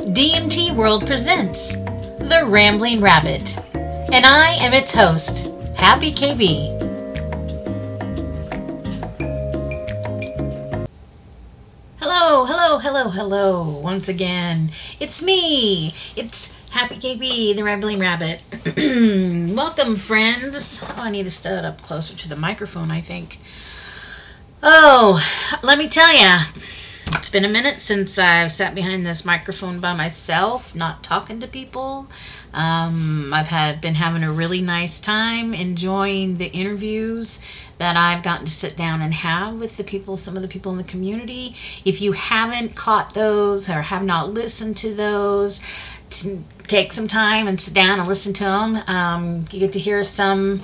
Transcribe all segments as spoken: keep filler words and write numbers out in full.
D M T World presents The Rambling Rabbit, and I am its host, Happy K B. Hello, hello, hello, hello, once again. It's me, it's Happy K B, The Rambling Rabbit. Welcome, friends. Oh, I need to stand up closer to the microphone, I think. Oh, let me tell ya. It's been a minute since I've sat behind this microphone by myself, not talking to people. Um, I've had been having a really nice time enjoying the interviews that I've gotten to sit down and have with the people, some of the people in the community. If you haven't caught those or have not listened to those, to take some time and sit down and listen to them. Um, you get to hear some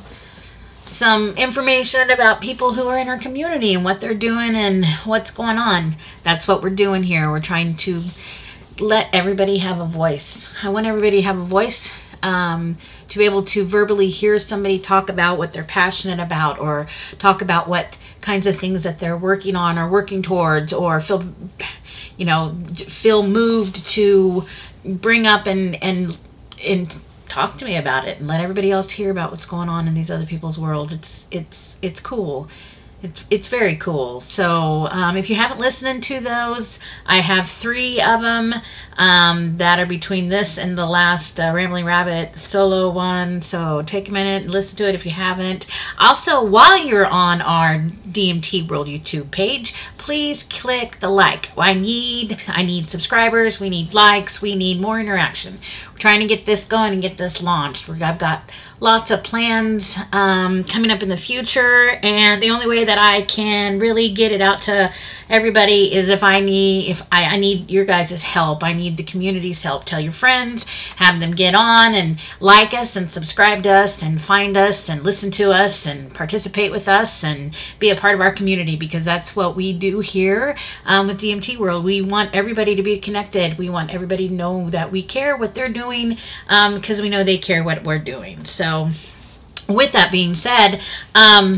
some information about people who are in our community and what they're doing and what's going on. That's what we're doing here. We're trying to let everybody have a voice. I want everybody to have a voice, um, to be able to verbally hear somebody talk about what they're passionate about, or talk about what kinds of things that they're working on or working towards, or feel, you know, feel moved to bring up and, and, and talk to me about it and let everybody else hear about what's going on in these other people's worlds. It's it's it's cool. It's it's very cool. So um, if you haven't listened to those, I have three of them um, that are between this and the last uh, Rambling Rabbit solo one. So take a minute and listen to it if you haven't. Also, while you're on our D M T World YouTube page, please click the like. I need I need subscribers. We need likes. We need more interaction. We're trying to get this going and get this launched. We're, I've got lots of plans um, coming up in the future, and the only way that I can really get it out to everybody is if I need if I, I need your guys' help. I need the community's help. Tell your friends, have them get on and like us and subscribe to us and find us and listen to us and participate with us and be a part of our community, because that's what we do here um, with D M T World. We want everybody to be connected. We want everybody to know that we care what they're doing, um, because we know they care what we're doing. So with that being said, um,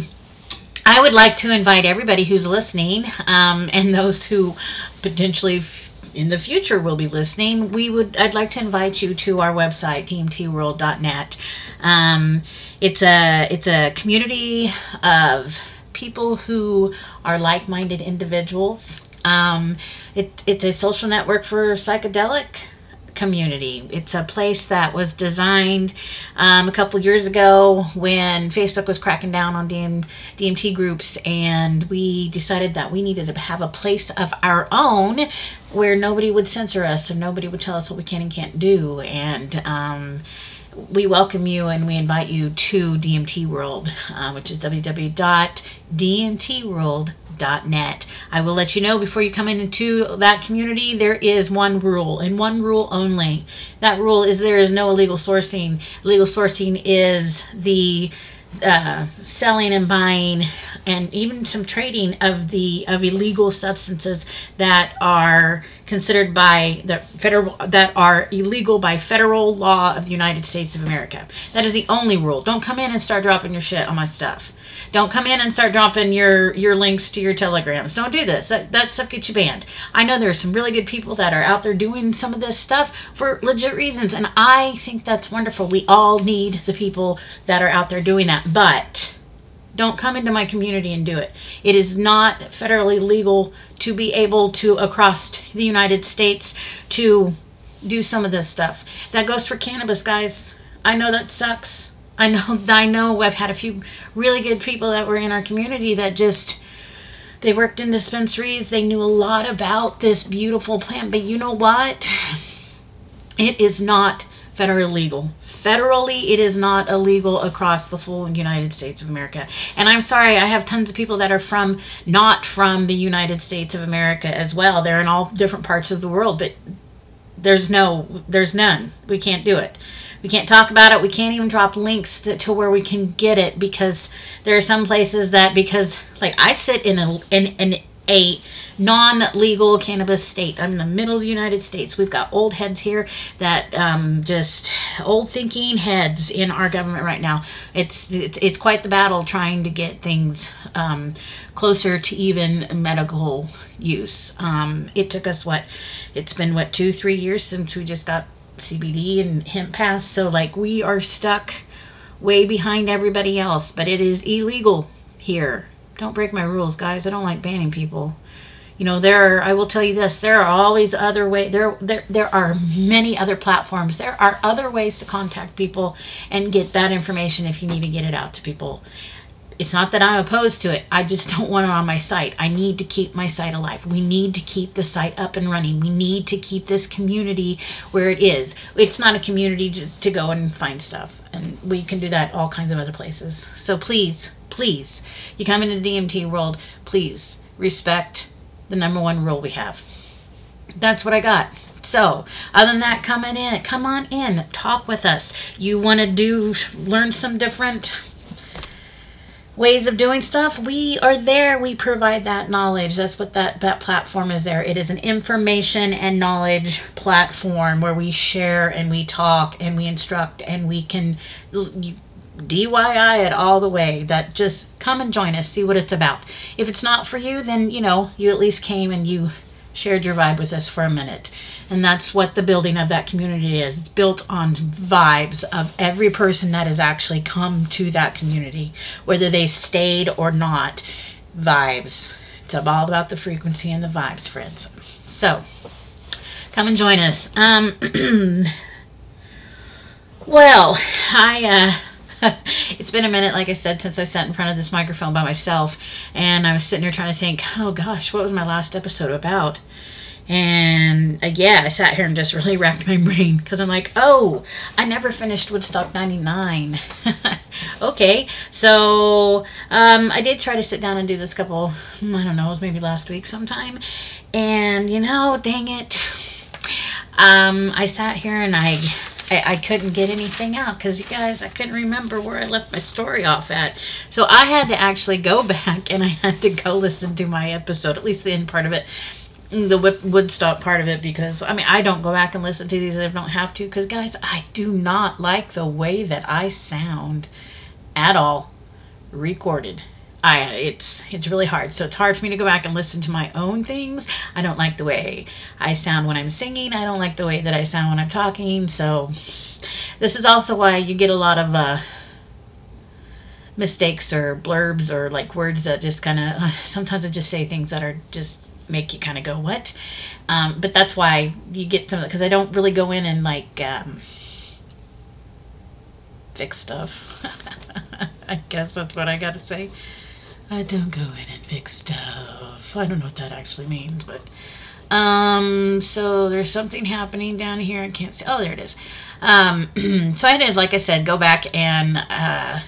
I would like to invite everybody who's listening, um, and those who potentially f- in the future will be listening. We would, I'd like to invite you to our website, D M T world dot net. Um, it's a, it's a community of people who are like-minded individuals. Um, it, it's a social network for psychedelic community. It's a place that was designed um, a couple years ago when Facebook was cracking down on D M, D M T groups, and we decided that we needed to have a place of our own where nobody would censor us and nobody would tell us what we can and can't do. And um, we welcome you and we invite you to D M T World, uh, which is w w w dot d m t world dot net. I will let you know before you come into that community, there is one rule and one rule only. That rule is there is no illegal sourcing. Illegal sourcing is the uh, selling and buying and even some trading of the of illegal substances that are considered by the federal that are illegal by federal law of the United States of America. That is the only rule. Don't come in and start dropping your shit on my stuff. Don't come in and start dropping your, your links to your telegrams. Don't do this. That, that stuff gets you banned. I know there are some really good people that are out there doing some of this stuff for legit reasons, and I think that's wonderful. We all need the people that are out there doing that, but don't come into my community and do it. It is not federally legal to be able to, across the United States, to do some of this stuff. That goes for cannabis, guys. I know that sucks. I know, I know I've had a few really good people that were in our community that just, they worked in dispensaries. They knew a lot about this beautiful plant, but you know what? It is not federally legal. Federally, it is not illegal across the full United States of America. And I'm sorry, I have tons of people that are from, not from the United States of America as well. They're in all different parts of the world, but there's no, there's none. We can't do it. We can't talk about it. We can't even drop links to, to where we can get it, because there are some places that, because like I sit in a in, in a non-legal cannabis state. I'm in the middle of the United States. We've got old heads here that um, just old thinking heads in our government right now. It's it's, it's quite the battle trying to get things um, closer to even medical use. Um, it took us what? It's been what two, three years since we just got C B D and hemp passed. So like we are stuck way behind everybody else. But it is illegal here. Don't break my rules, guys. I don't like banning people. You know, there are, I will tell you this, there are always other ways, there, there, there are many other platforms. There are other ways to contact people and get that information if you need to get it out to people. It's not that I'm opposed to it. I just don't want it on my site. I need to keep my site alive. We need to keep the site up and running. We need to keep this community where it is. It's not a community to, to go and find stuff. And we can do that all kinds of other places. So please, please, you come into the D M T world, please respect the number one rule we have. That's what I got. So, other than that, come on in. Come on in. Talk with us. You want to do, learn some different ways of doing stuff? We are there. We provide that knowledge. That's what that, that platform is there. It is an information and knowledge platform where we share and we talk and we instruct and we can you, D I Y it all the way. That just come and join us, see what it's about. If it's not for you, then, you know, you at least came and you shared your vibe with us for a minute. And that's what the building of that community is. It's built on vibes of every person that has actually come to that community, whether they stayed or not. Vibes. It's all about the frequency and the vibes, friends. So, come and join us. Um, well, I... uh it's been a minute, like I said, since I sat in front of this microphone by myself, and I was sitting here trying to think, oh gosh, what was my last episode about? And uh, yeah, I sat here and just really racked my brain, because I'm like, oh, I never finished Woodstock ninety-nine. Okay, so um, I did try to sit down and do this couple, I don't know, it was maybe last week sometime, and you know, dang it, um, I sat here and I... I, I couldn't get anything out because, you guys, I couldn't remember where I left my story off at. So I had to actually go back and I had to go listen to my episode, at least the end part of it, the Woodstock part of it, because, I mean, I don't go back and listen to these if I don't have to because, guys, I do not like the way that I sound at all recorded. I, it's it's really hard. So it's hard for me to go back and listen to my own things. I don't like the way I sound when I'm singing. I don't like the way that I sound when I'm talking. So this is also why you get a lot of uh, mistakes or blurbs or like words that just kind of, uh, sometimes I just say things that are just make you kind of go, what? Um, but that's why you get some of it, because I don't really go in and like um, fix stuff. I guess that's what I got to say. I don't go in and fix stuff. I don't know what that actually means, but um, so there's something happening down here. I can't see. Oh, there it is. Um, so I did, like I said, go back and uh,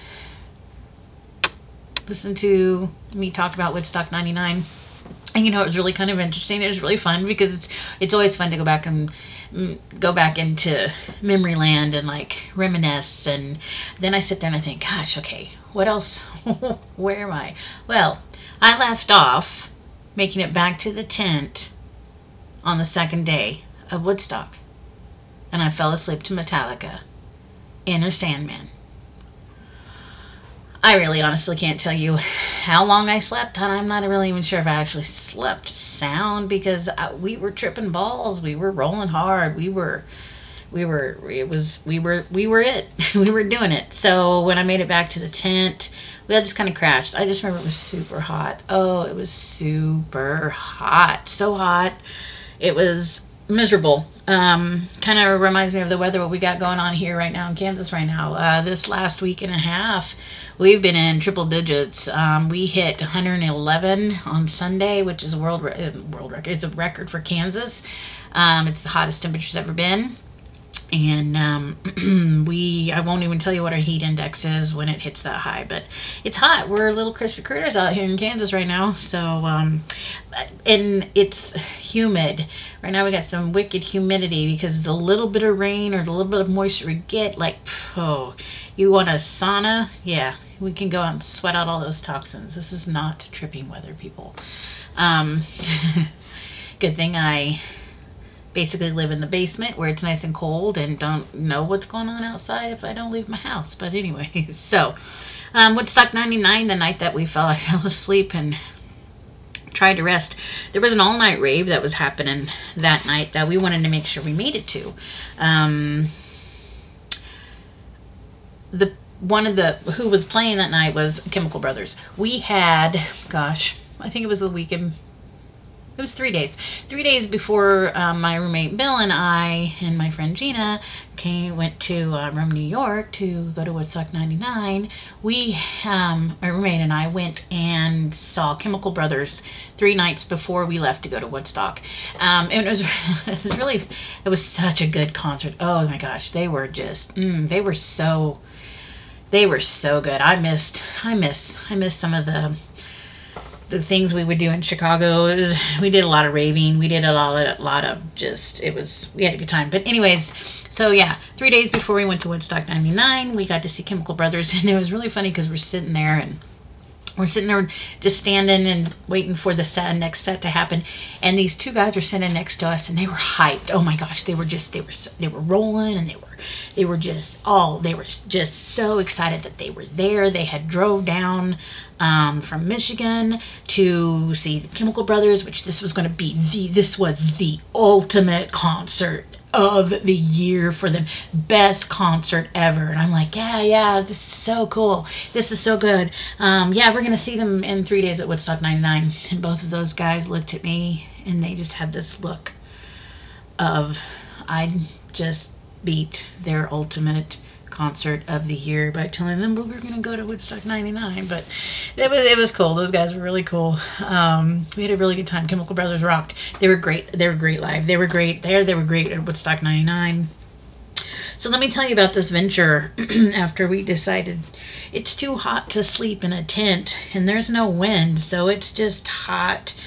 listen to me talk about Woodstock ninety-nine. And you know, it was really kind of interesting. It was really fun because it's it's always fun to go back and mm, go back into memory land and like reminisce. And then I sit there and I think, gosh, okay, what else? Where am I? Well, I left off making it back to the tent on the second day of Woodstock, and I fell asleep to Metallica, Enter Sandman. I really honestly can't tell you how long I slept, and I'm not really even sure if I actually slept sound because I, we were tripping balls. We were rolling hard. We were, we were, it was, we were, we were it. We were doing it. So when I made it back to the tent, we all just kind of crashed. I just remember it was super hot. Oh, it was super hot. So hot. It was miserable. Um, kind of reminds me of the weather, what we got going on here right now in Kansas right now. Uh, this last week and a half, we've been in triple digits. Um, we hit one hundred eleven on Sunday, which is a world, re- world record. It's a record for Kansas. Um, it's the hottest temperature's ever been. And um, we, I won't even tell you what our heat index is when it hits that high, but it's hot. We're little crispy critters out here in Kansas right now. So, um, and it's humid. Right now we got some wicked humidity because the little bit of rain or the little bit of moisture we get, like, oh, you want a sauna? Yeah, we can go out and sweat out all those toxins. This is not tripping weather, people. Um, good thing I basically live in the basement where it's nice and cold and don't know what's going on outside if I don't leave my house. But anyway, so um, Woodstock ninety-nine, the night that we fell, I fell asleep and tried to rest. There was an all-night rave that was happening that night that we wanted to make sure we made it to. Um, the one of the who was playing that night was Chemical Brothers. We had, gosh, I think it was the weekend. It was three days. Three days before um, my roommate Bill and I and my friend Gina came went to uh, Rome, New York to go to Woodstock ninety-nine. We, um, my roommate and I went and saw Chemical Brothers three nights before we left to go to Woodstock. Um, and it was, it was really, it was such a good concert. Oh my gosh, they were just, mm, they were so, they were so good. I missed, I miss, I miss some of the. the things we would do in Chicago. It was, we did a lot of raving. We did a lot of, a lot of just, it was, we had a good time. But anyways, so yeah, three days before we went to Woodstock ninety-nine, we got to see Chemical Brothers. And it was really funny because we're sitting there and we're sitting there just standing and waiting for the set, next set to happen. And these two guys are sitting next to us and they were hyped. Oh my gosh, they were just, they were, so, they were rolling and they were, they were just, oh, they were just so excited that they were there. They had drove down um, from Michigan to see the Chemical Brothers, which this was going to be the, this was the ultimate concert of the year for them. Best concert ever. And I'm like, yeah, yeah, this is so cool. This is so good. Um, yeah, we're going to see them in three days at Woodstock ninety-nine. And both of those guys looked at me and they just had this look of, I just beat their ultimate concert of the year by telling them, well, we're going to go to Woodstock ninety-nine. But it was, it was cool. Those guys were really cool. Um, we had a really good time. Chemical Brothers rocked. They were great. They were great live. They were great there. They were great at Woodstock ninety-nine. So let me tell you about this venture after we decided it's too hot to sleep in a tent and there's no wind. So it's just hot,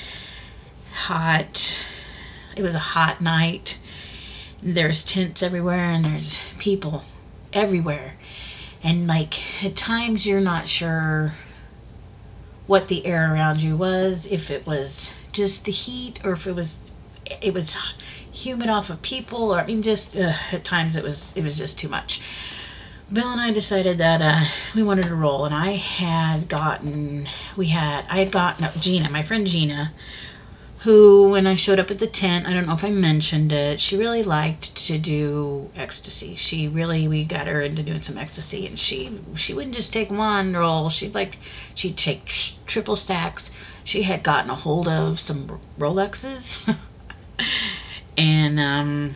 hot. It was a hot night. There's tents everywhere and there's people everywhere. And like at times you're not sure what the air around you was, if it was just the heat or if it was it was humid off of people, or I mean just uh, at times it was it was just too much. Bill and I decided that uh, we wanted to roll, and I had gotten we had I had gotten up Gina, my friend Gina, who, when I showed up at the tent, I don't know if I mentioned it, she really liked to do ecstasy. She really, we got her into doing some ecstasy, and she she wouldn't just take one roll. She'd like, she'd take tr- triple stacks. She had gotten a hold of some Rolexes, and um,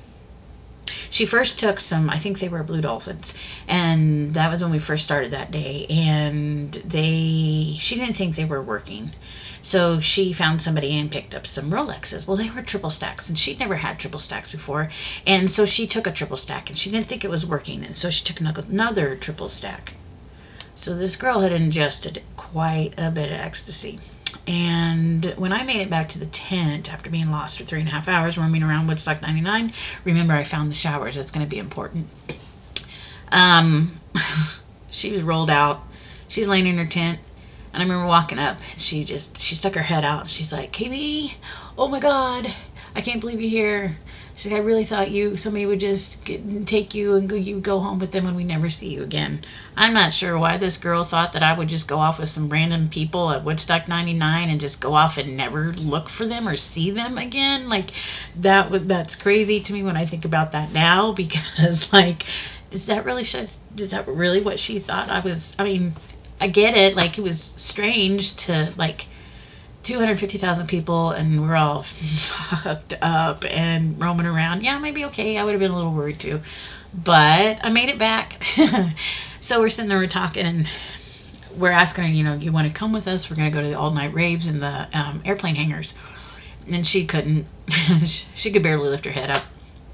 she first took some, I think they were Blue Dolphins, and that was when we first started that day, and they, she didn't think they were working. So she found somebody and picked up some Rolexes. Well, they were triple stacks, and she'd never had triple stacks before. And so she took a triple stack, and she didn't think it was working. And so she took another triple stack. So this girl had ingested quite a bit of ecstasy. And when I made it back to the tent after being lost for three and a half hours roaming around Woodstock ninety-nine, remember I found the showers. That's going to be important. Um, she was rolled out. She's laying in her tent. And I remember walking up, and she just, she stuck her head out, and she's like, K B, oh my God, I can't believe you're here. She's like, I really thought you, somebody would just get, take you and go, you go home with them and we never see you again. I'm not sure why this girl thought that I would just go off with some random people at Woodstock ninety-nine and just go off and never look for them or see them again. Like, that would, that's crazy to me when I think about that now, because, like, is that really, is that really what she thought I was, I mean, I get it, like, it was strange to, like, two hundred fifty thousand people, and we're all fucked up and roaming around. Yeah, maybe okay, I would have been a little worried too. But I made it back. So we're sitting there, we're talking, and we're asking her, you know, you want to come with us? We're going to go to the all-night raves in the um, airplane hangars. And she couldn't. She could barely lift her head up.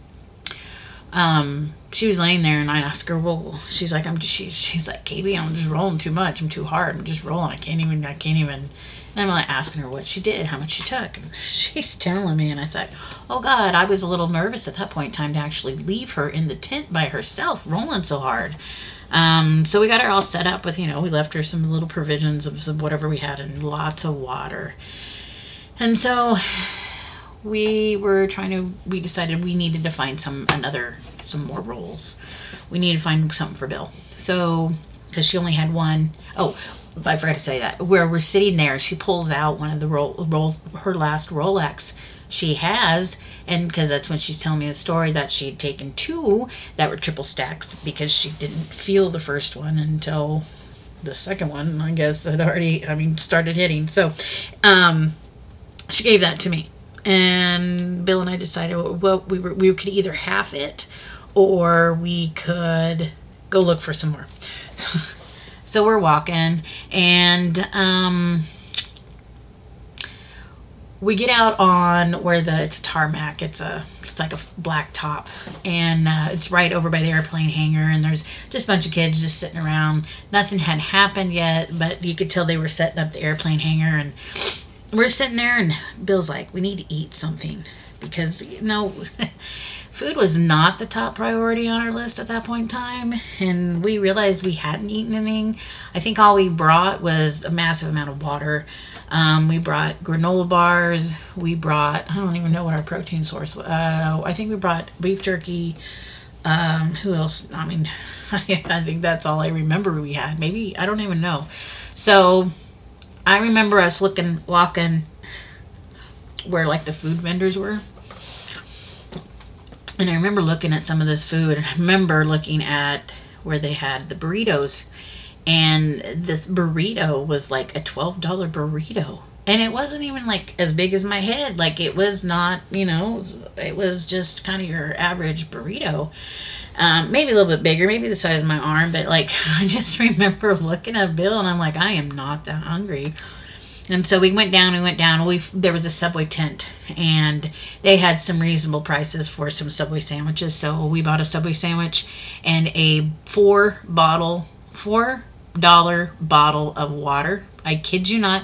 Um, she was laying there, and I asked her, well, she's like, I'm just, she, she's like, K B, I'm just rolling too much. I'm too hard. I'm just rolling. I can't even, I can't even. And I'm like asking her what she did, how much she took. And she's telling me, and I thought, oh God, I was a little nervous at that point in time to actually leave her in the tent by herself, rolling so hard. Um, so we got her all set up with, you know, we left her some little provisions of some whatever we had and lots of water. And so we were trying to, we decided we needed to find some, another, some more rolls. We needed to find something for Bill. So, because she only had one. Oh, I forgot to say that. Where we're sitting there, she pulls out one of the roll, rolls, her last Rolex she has, and because that's when she's telling me the story that she had taken two that were triple stacks because she didn't feel the first one until the second one, I guess, had already, I mean, started hitting. So, um, she gave that to me, and Bill and I decided, well, we were we could either half it, or we could go look for some more. So we're walking, and um, we get out on where the it's tarmac. It's a it's like a black top, and uh, it's right over by the airplane hangar. And there's just a bunch of kids just sitting around. Nothing had happened yet, but you could tell they were setting up the airplane hangar. And we're sitting there, and Bill's like, "We need to eat something," because you know. Food was not the top priority on our list at that point in time, and we realized we hadn't eaten anything. I think all we brought was a massive amount of water. Um, we brought granola bars. We brought, I don't even know what our protein source was. Uh, I think we brought beef jerky. Um, who else? I mean, I think that's all I remember we had. Maybe, I don't even know. So, I remember us looking, walking where like the food vendors were. And I remember looking at some of this food, and I remember looking at where they had the burritos, and this burrito was like a twelve dollar burrito. And it wasn't even like as big as my head. Like it was not, you know, it was just kind of your average burrito. Um, maybe a little bit bigger, maybe the size of my arm, but like I just remember looking at Bill, and I'm like, I am not that hungry. And so we went down, we went down, we there was a Subway tent, and they had some reasonable prices for some Subway sandwiches, so we bought a Subway sandwich and a four bottle, four dollar bottle of water. I kid you not.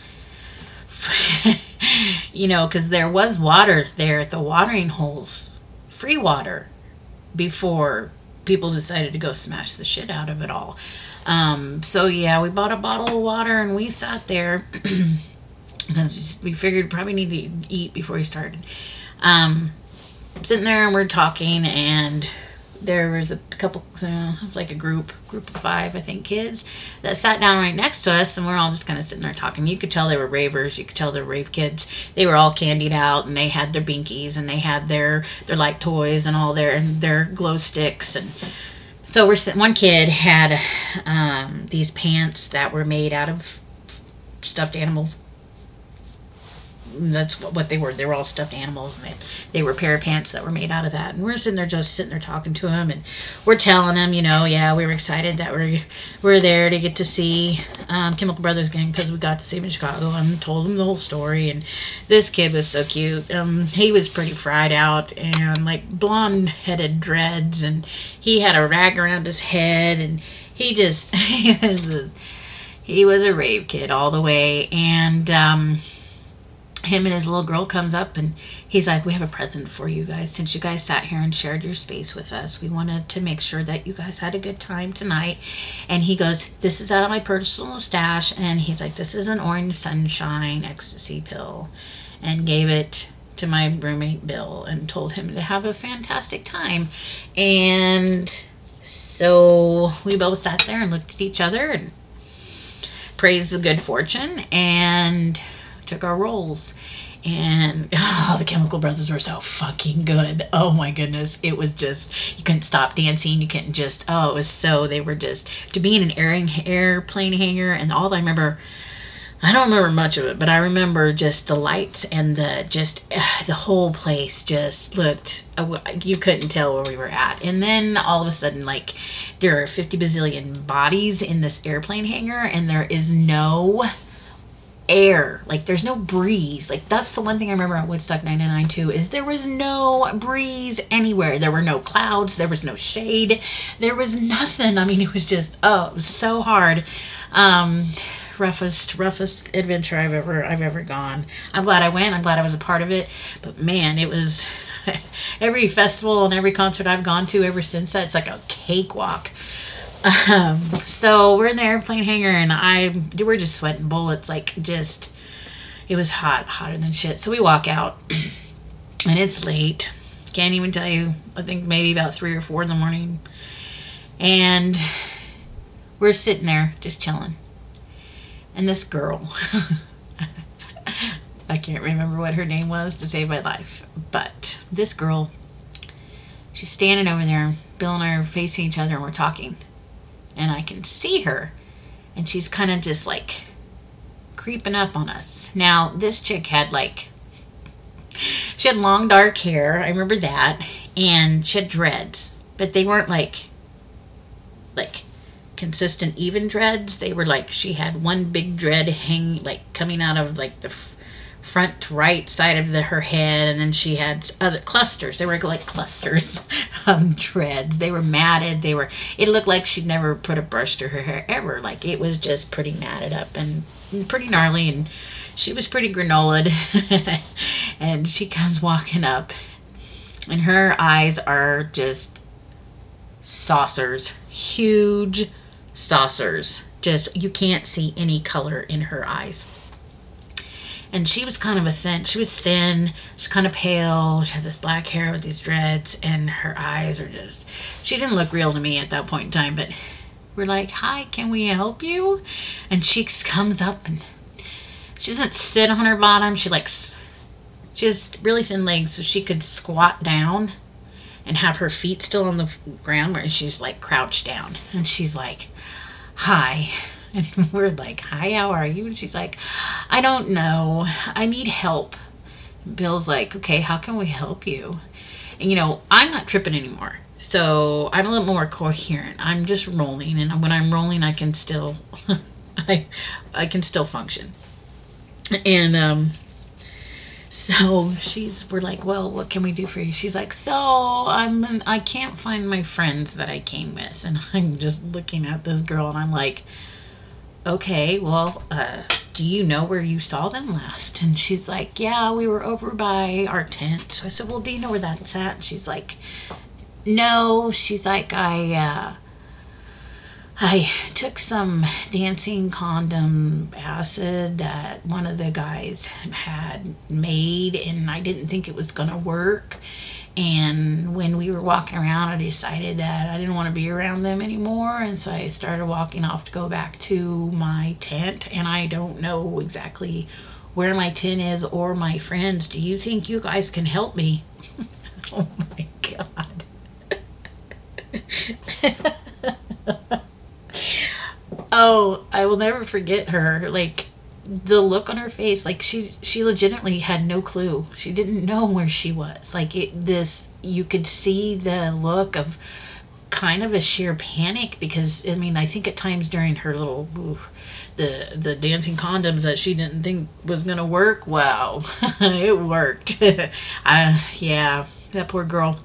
You know, because there was water there at the watering holes, free water, before people decided to go smash the shit out of it all. Um, so yeah, we bought a bottle of water, and we sat there because we figured probably need to eat before we started. Um, sitting there, and we're talking, and there was a couple, uh, like a group, group of five, I think, kids that sat down right next to us, and we're all just kind of sitting there talking. You could tell they were ravers. You could tell they were rave kids. They were all candied out, and they had their binkies, and they had their their light toys, and all their their glow sticks, and so we're sitting. One kid had um, these pants that were made out of stuffed animal. That's what they were. They were all stuffed animals, and they, they were a pair of pants that were made out of that. And we're sitting there, just sitting there talking to him, and we're telling him, you know, yeah, we were excited that we're we're there to get to see um, Chemical Brothers Gang because we got to see him in Chicago, and told him the whole story. And this kid was so cute. Um, he was pretty fried out and like blonde-headed dreads, and he had a rag around his head, and he just he was a, he was a rave kid all the way, and. Um, Him and his little girl comes up, and he's like, we have a present for you guys. Since you guys sat here and shared your space with us, we wanted to make sure that you guys had a good time tonight. And he goes, this is out of my personal stash. And he's like, this is an orange sunshine ecstasy pill. And gave it to my roommate Bill and told him to have a fantastic time. And so we both sat there and looked at each other and praised the good fortune and took our rolls. And oh, the Chemical Brothers were so fucking good. Oh my goodness. It was just, you couldn't stop dancing. You couldn't just, oh, it was so, they were just, to be in an airing, airplane hangar, and all I remember, I don't remember much of it, but I remember just the lights and the, just, uh, the whole place just looked, uh, you couldn't tell where we were at. And then all of a sudden, like, there are fifty bazillion bodies in this airplane hangar, and there is no air, like there's no breeze. Like that's the one thing I remember on Woodstock ninety-nine too, is there was no breeze anywhere. There were no clouds, there was no shade, there was nothing. I mean, it was just, oh, it was so hard. Um roughest roughest adventure I've ever I've ever gone. I'm glad I went, I'm glad I was a part of it, but man, it was every festival and every concert I've gone to ever since that, it's like a cakewalk. Um, so we're in the airplane hangar, and I we're just sweating bullets, like just It was hot, hotter than shit. So we walk out, and it's late. Can't even tell you. I think maybe about three or four in the morning. And we're sitting there just chilling. And this girl, I can't remember what her name was to save my life, but this girl, she's standing over there. Bill and I are facing each other and we're talking. And I can see her. And she's kind of just like creeping up on us. Now, this chick had like, she had long dark hair. I remember that. And she had dreads. But they weren't like, like consistent even dreads. They were like, she had one big dread hanging, like coming out of like the f- front right side of the, her head. And then she had other clusters. They were like clusters of dreads. They were matted. They were, it looked like she'd never put a brush to her hair ever. Like it was just pretty matted up and, and pretty gnarly. And she was pretty granolaed. And she comes walking up. And her eyes are just saucers. Huge saucers. Just, you can't see any color in her eyes. And she was kind of a thin, she was thin, she's kind of pale, she had this black hair with these dreads, and her eyes are just, she didn't look real to me at that point in time, but we're like, hi, can we help you? And she comes up, and she doesn't sit on her bottom, she likes, she has really thin legs, so she could squat down and have her feet still on the ground, where she's like crouched down, and she's like, hi. And we're like, hi, how are you? And she's like, I don't know. I need help. And Bill's like, okay, how can we help you? And, you know, I'm not tripping anymore. So I'm a little more coherent. I'm just rolling. And when I'm rolling, I can still, I, I can still function. And um, so she's, we're like, well, what can we do for you? She's like, so I'm, I can't find my friends that I came with. And I'm just looking at this girl and I'm like, okay, well, uh, do you know where you saw them last? And she's like, yeah, we were over by our tent. So I said, well, do you know where that's at? And she's like, no. She's like, I, uh, I took some dancing condom acid that one of the guys had made, and I didn't think it was going to work. And when we were walking around, I decided that I didn't want to be around them anymore. And so I started walking off to go back to my tent. And I don't know exactly where my tent is or my friends. Do you think you guys can help me? Oh my God. Oh, I will never forget her. Like, the look on her face, like she she legitimately had no clue. She didn't know where she was. Like it this you could see the look of kind of a sheer panic, because I mean I think at times during her little ooh, the the dancing condoms that she didn't think was gonna work, wow. It worked. I yeah, that poor girl.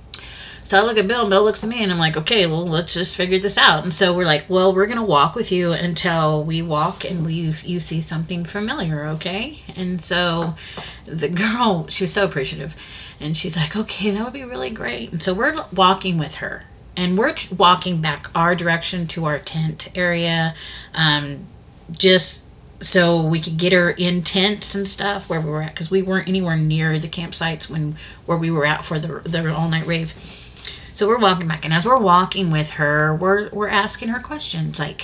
So I look at Bill, and Bill looks at me, and I'm like, okay, well, let's just figure this out. And so we're like, well, we're going to walk with you until we walk and we you see something familiar, okay? And so the girl, she was so appreciative. And she's like, okay, that would be really great. And so we're walking with her. And we're walking back our direction to our tent area, um, just so we could get her in tents and stuff where we were at, because we weren't anywhere near the campsites when where we were at for the the all-night rave. So we're walking back, and as we're walking with her, we're we're asking her questions like,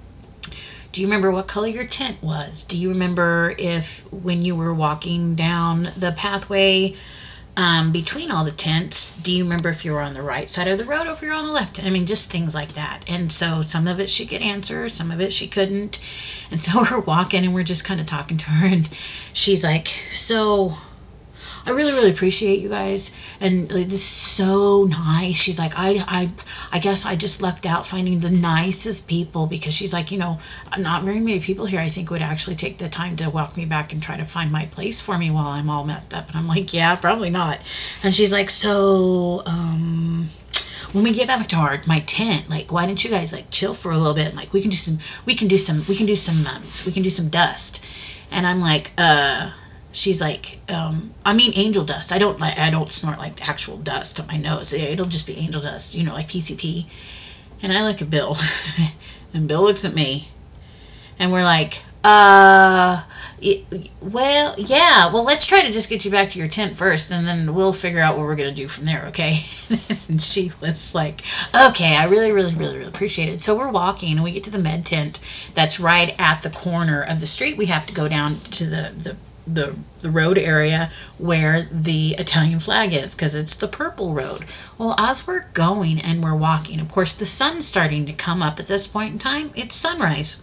do you remember what color your tent was? Do you remember if when you were walking down the pathway um, between all the tents, do you remember if you were on the right side of the road or if you were on the left? I mean, just things like that. And so some of it she could answer, some of it she couldn't. And so we're walking, and we're just kind of talking to her, and she's like, so I really, really appreciate you guys, and like, this is so nice. She's like, I, I, I guess I just lucked out finding the nicest people, because she's like, you know, not very many people here I think would actually take the time to walk me back and try to find my place for me while I'm all messed up. And I'm like, yeah, probably not. And she's like, so, um, when we get back to our my tent, like, why don't you guys like chill for a little bit? And like, we can do some, we can do some, we can do some, um, we can do some dust. And I'm like, uh. She's like, um, I mean angel dust. I don't like I don't snort like actual dust up my nose. It'll just be angel dust, you know, like P C P. And I look at Bill, and Bill looks at me, and we're like, Uh, it, well, yeah. Well, let's try to just get you back to your tent first, and then we'll figure out what we're gonna do from there, okay? And she was like, okay, I really, really, really, really appreciate it. So we're walking, and we get to the med tent that's right at the corner of the street. We have to go down to the the the, the road area where the Italian flag is, because it's the purple road. Well, as we're going and we're walking, of course, the sun's starting to come up at this point in time. It's sunrise.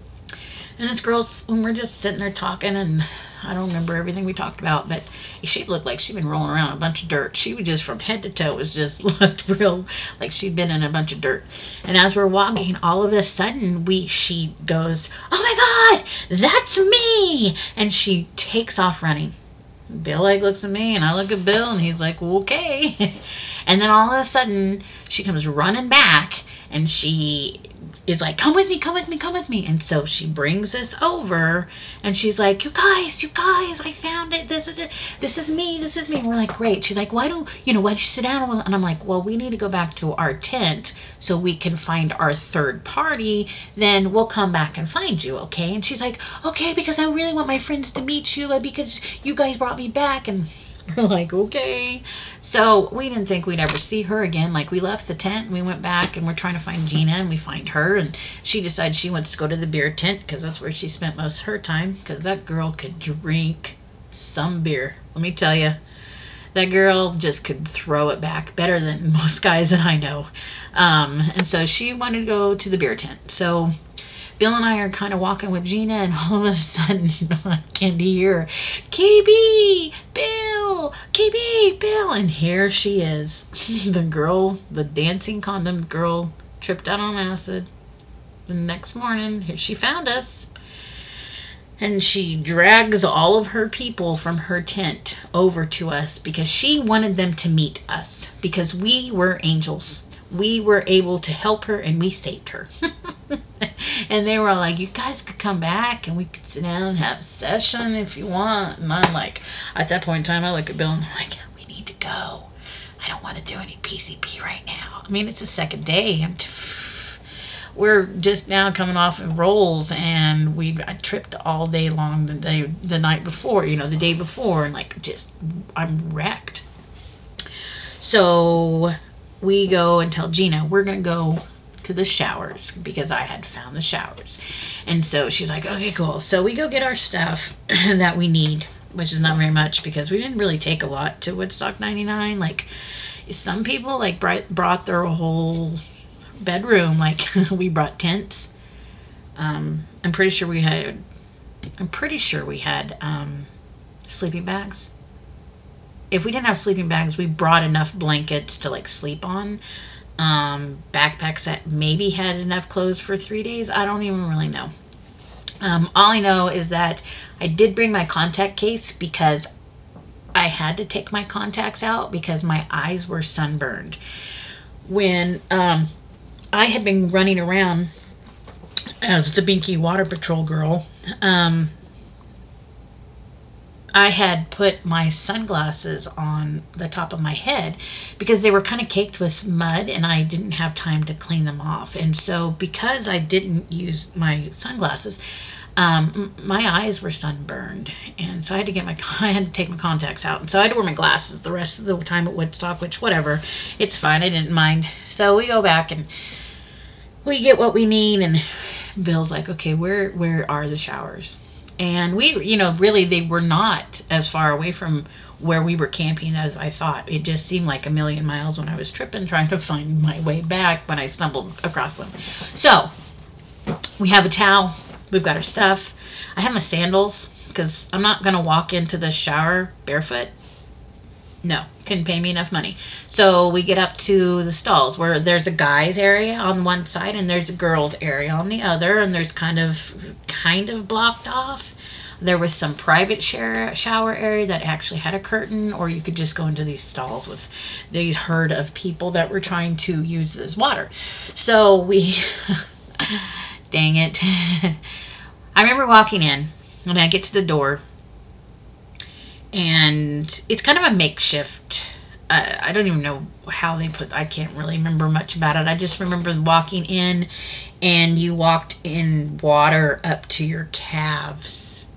And this girl's, when we're just sitting there talking, and I don't remember everything we talked about, but she looked like she'd been rolling around a bunch of dirt. She was just, from head to toe, was just looked real like she'd been in a bunch of dirt. And as we're walking, all of a sudden, we she goes, "Oh my God, that's me!" And she takes off running. Bill like looks at me, and I look at Bill, and he's like, "Okay." And then all of a sudden, she comes running back, and she is like, "Come with me, come with me, come with me." And so she brings us over, and she's like, "You guys, you guys, I found it. This is it. This is me. This is me." And we're like, "Great." She's like, "Why don't, you know, why don't you sit down?" And I'm like, "Well, we need to go back to our tent so we can find our third party. Then we'll come back and find you, okay?" And she's like, "Okay, because I really want my friends to meet you, because you guys brought me back." And we're like, okay. So we didn't think we'd ever see her again. Like, we left the tent and we went back, and we're trying to find Gina, and we find her, and she decides she wants to go to the beer tent because that's where she spent most of her time, because that girl could drink some beer. Let me tell you, that girl just could throw it back better than most guys that I know. Um, and so she wanted to go to the beer tent. So Bill and I are kind of walking with Gina, and all of a sudden, I can hear, "K B, Bill, K B, Bill," and here she is. The girl, the dancing condom girl, tripped out on acid. The next morning, here she found us, and she drags all of her people from her tent over to us because she wanted them to meet us, because we were angels. We were able to help her, and we saved her. And they were all like, "You guys could come back and we could sit down and have a session if you want." And I'm like, at that point in time, I look at Bill and I'm like, "We need to go. I don't want to do any P C P right now." I mean, it's the second day. I'm t- we're just now coming off of rolls, and we I tripped all day long the day, the night before, you know, the day before, and like, just, I'm wrecked. So we go and tell Gina, we're going to go to the showers, because I had found the showers. And so she's like, "Okay, cool." So we go get our stuff that we need, which is not very much, because we didn't really take a lot to Woodstock ninety-nine. Like, some people like brought their whole bedroom. Like, we brought tents. Um, I'm pretty sure we had, I'm pretty sure we had um, sleeping bags. If we didn't have sleeping bags, we brought enough blankets to like sleep on. Um, backpacks that maybe had enough clothes for three days. I don't even really know. Um, all I know is that I did bring my contact case, because I had to take my contacts out because my eyes were sunburned. When um, I had been running around as the Binky Water Patrol girl, um, I had put my sunglasses on the top of my head because they were kind of caked with mud, and I didn't have time to clean them off. And so because I didn't use my sunglasses, um, my eyes were sunburned. And so I had to get my, I had to take my contacts out. And so I had to wear my glasses the rest of the time at Woodstock, which, whatever, it's fine. I didn't mind. So we go back and we get what we need. And Bill's like, "Okay, where, where are the showers?" And we, you know, really, they were not as far away from where we were camping as I thought. It just seemed like a million miles when I was tripping, trying to find my way back when I stumbled across them. So, we have a towel. We've got our stuff. I have my sandals, because I'm not going to walk into the shower barefoot. No, couldn't pay me enough money. So we get up to the stalls where there's a guy's area on one side and there's a girl's area on the other, and there's kind of kind of blocked off. There was some private shower shower area that actually had a curtain, or you could just go into these stalls with these herd of people that were trying to use this water. So we, dang it. I remember walking in, and I get to the door, and it's kind of a makeshift I, I don't even know how they put, I can't really remember much about it. I just remember walking in, and you walked in water up to your calves.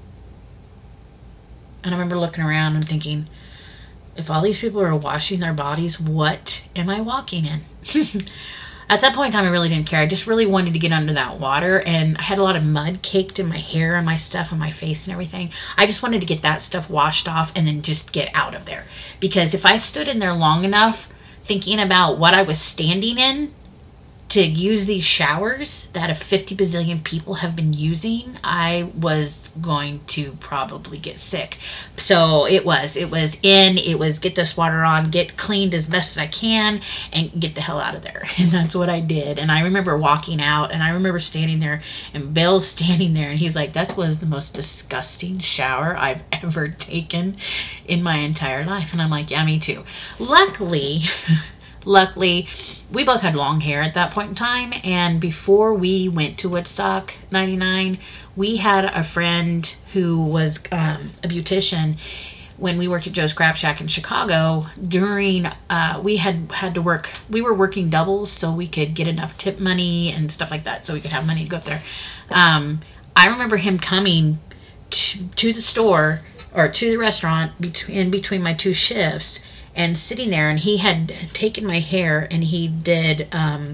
And I remember looking around and thinking, if all these people are washing their bodies, what am I walking in? At that point in time, I really didn't care. I just really wanted to get under that water, and I had a lot of mud caked in my hair and my stuff and my face and everything. I just wanted to get that stuff washed off and then just get out of there. Because if I stood in there long enough thinking about what I was standing in to use these showers that a fifty bazillion people have been using, I was going to probably get sick. So it was, it was in, it was get this water on, get cleaned as best as I can, and get the hell out of there. And that's what I did. And I remember walking out, and I remember standing there, and Bill's standing there, and he's like, that was the most disgusting shower I've ever taken in my entire life. And I'm like, yeah, me too. Luckily, Luckily, we both had long hair at that point in time, and before we went to Woodstock ninety-nine, we had a friend who was um, a beautician. When we worked at Joe's Crab Shack in Chicago, during, uh, we had had to work, we were working doubles so we could get enough tip money and stuff like that, so we could have money to go up there. Um, I remember him coming to, to the store, or to the restaurant, between, in between my two shifts, and sitting there, and he had taken my hair, and he did, um,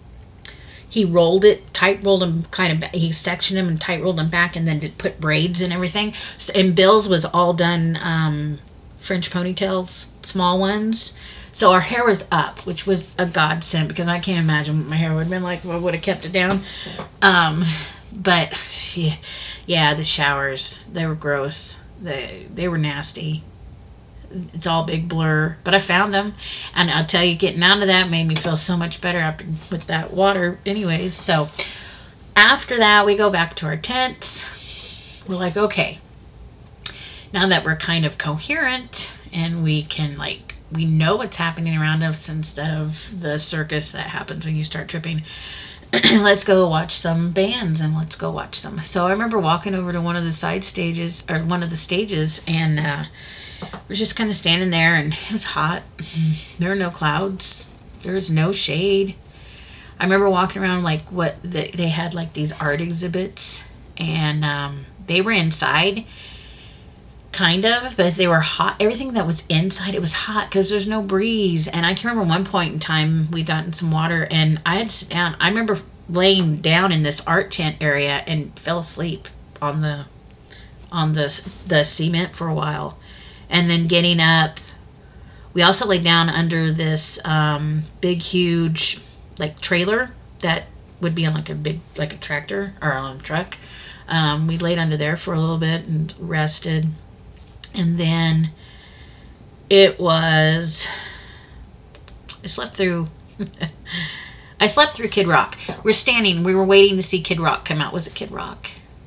he rolled it, tight rolled them kind of, he sectioned them and tight rolled them back, and then did put braids and everything. So, and Bill's was all done um, French ponytails, small ones. So our hair was up, which was a godsend, because I can't imagine what my hair would have been like if I would have kept it down. Um, but, she, yeah, the showers, they were gross. They, they were nasty. It's all big blur, but I found them, and I'll tell you, getting out of that made me feel so much better after with that water anyways. So after that, we go back to our tents. We're like, okay, now that we're kind of coherent and we can, like, we know what's happening around us instead of the circus that happens when you start tripping, let's go watch some bands, and let's go watch some. So I remember walking over to one of the side stages, or one of the stages, and uh we're just kind of standing there, and it was hot. There were no clouds. There was no shade. I remember walking around, like, what the, they had, like, these art exhibits, and um, they were inside, kind of, but they were hot. Everything that was inside, it was hot because there's no breeze. And I can remember one point in time we'd gotten some water, and I had to sit down. I remember laying down in this art tent area and fell asleep on the on the the cement for a while. And then getting up, we also laid down under this um, big, huge, like, trailer that would be on, like, a big, like a tractor or on a truck. Um, we laid under there for a little bit and rested. And then it was, I slept through, I slept through Kid Rock. We're standing, we were waiting to see Kid Rock come out. Was it Kid Rock?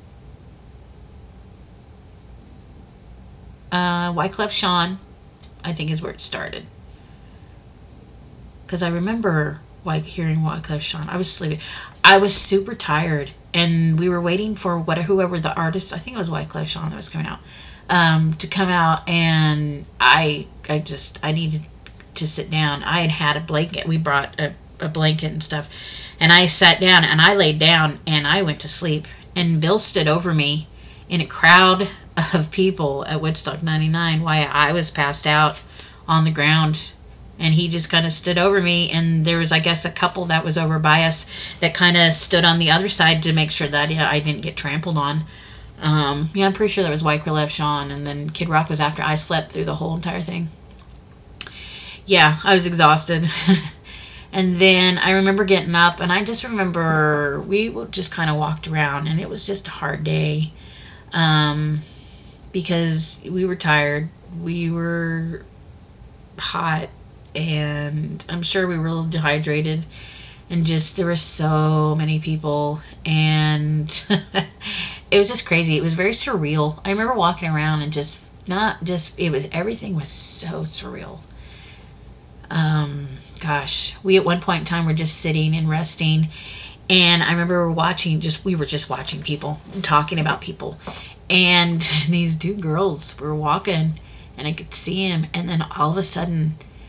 Uh, Wyclef Jean, I think, is where it started. Because I remember like hearing Wyclef Jean. I was sleeping. I was super tired, and we were waiting for what whoever the artist, I think it was Wyclef Jean that was coming out, um, to come out, and I, I just, I needed to sit down. I had had a blanket. We brought a, a blanket and stuff, and I sat down, and I laid down, and I went to sleep. And Bill stood over me in a crowd of people at Woodstock ninety-nine while I was passed out on the ground, and he just kind of stood over me, and there was, I guess, a couple that was over by us that kind of stood on the other side to make sure that, you know, I didn't get trampled on. Um, yeah, I'm pretty sure that was Wyclef Jean, and then Kid Rock was after. I slept through the whole entire thing. Yeah, I was exhausted. And then I remember getting up, and I just remember we just kind of walked around, and it was just a hard day. Um... because we were tired, we were hot, and I'm sure we were a little dehydrated, and just there were so many people, and it was just crazy. It was very surreal. I remember walking around and just not just it was everything was so surreal. Um, gosh, we at one point in time were just sitting and resting, and I remember watching just we were just watching people and talking about people. And these two girls were walking, and I could see him, and then all of a sudden,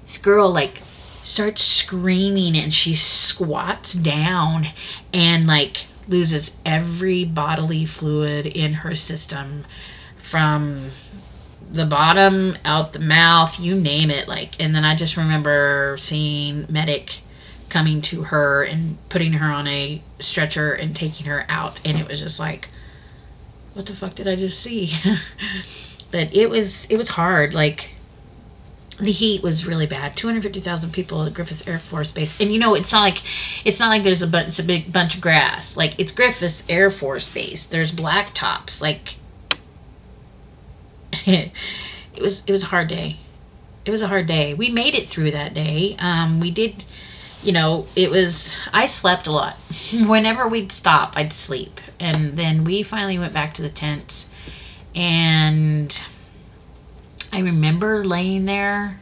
this girl like starts screaming, and she squats down and like loses every bodily fluid in her system, from the bottom out the mouth, you name it. Like, and then I just remember seeing medic coming to her and putting her on a stretcher and taking her out, and it was just like, what the fuck did I just see? But it was it was hard. Like, the heat was really bad. two hundred fifty thousand people at Griffiths Air Force Base. And you know, it's not like it's not like there's a bunch, it's a big bunch of grass. Like, it's Griffiths Air Force Base. There's blacktops. Like, it was it was a hard day. It was a hard day. We made it through that day. Um, we did, you know, it was, I slept a lot. Whenever we'd stop, I'd sleep. And then we finally went back to the tents. And I remember laying there,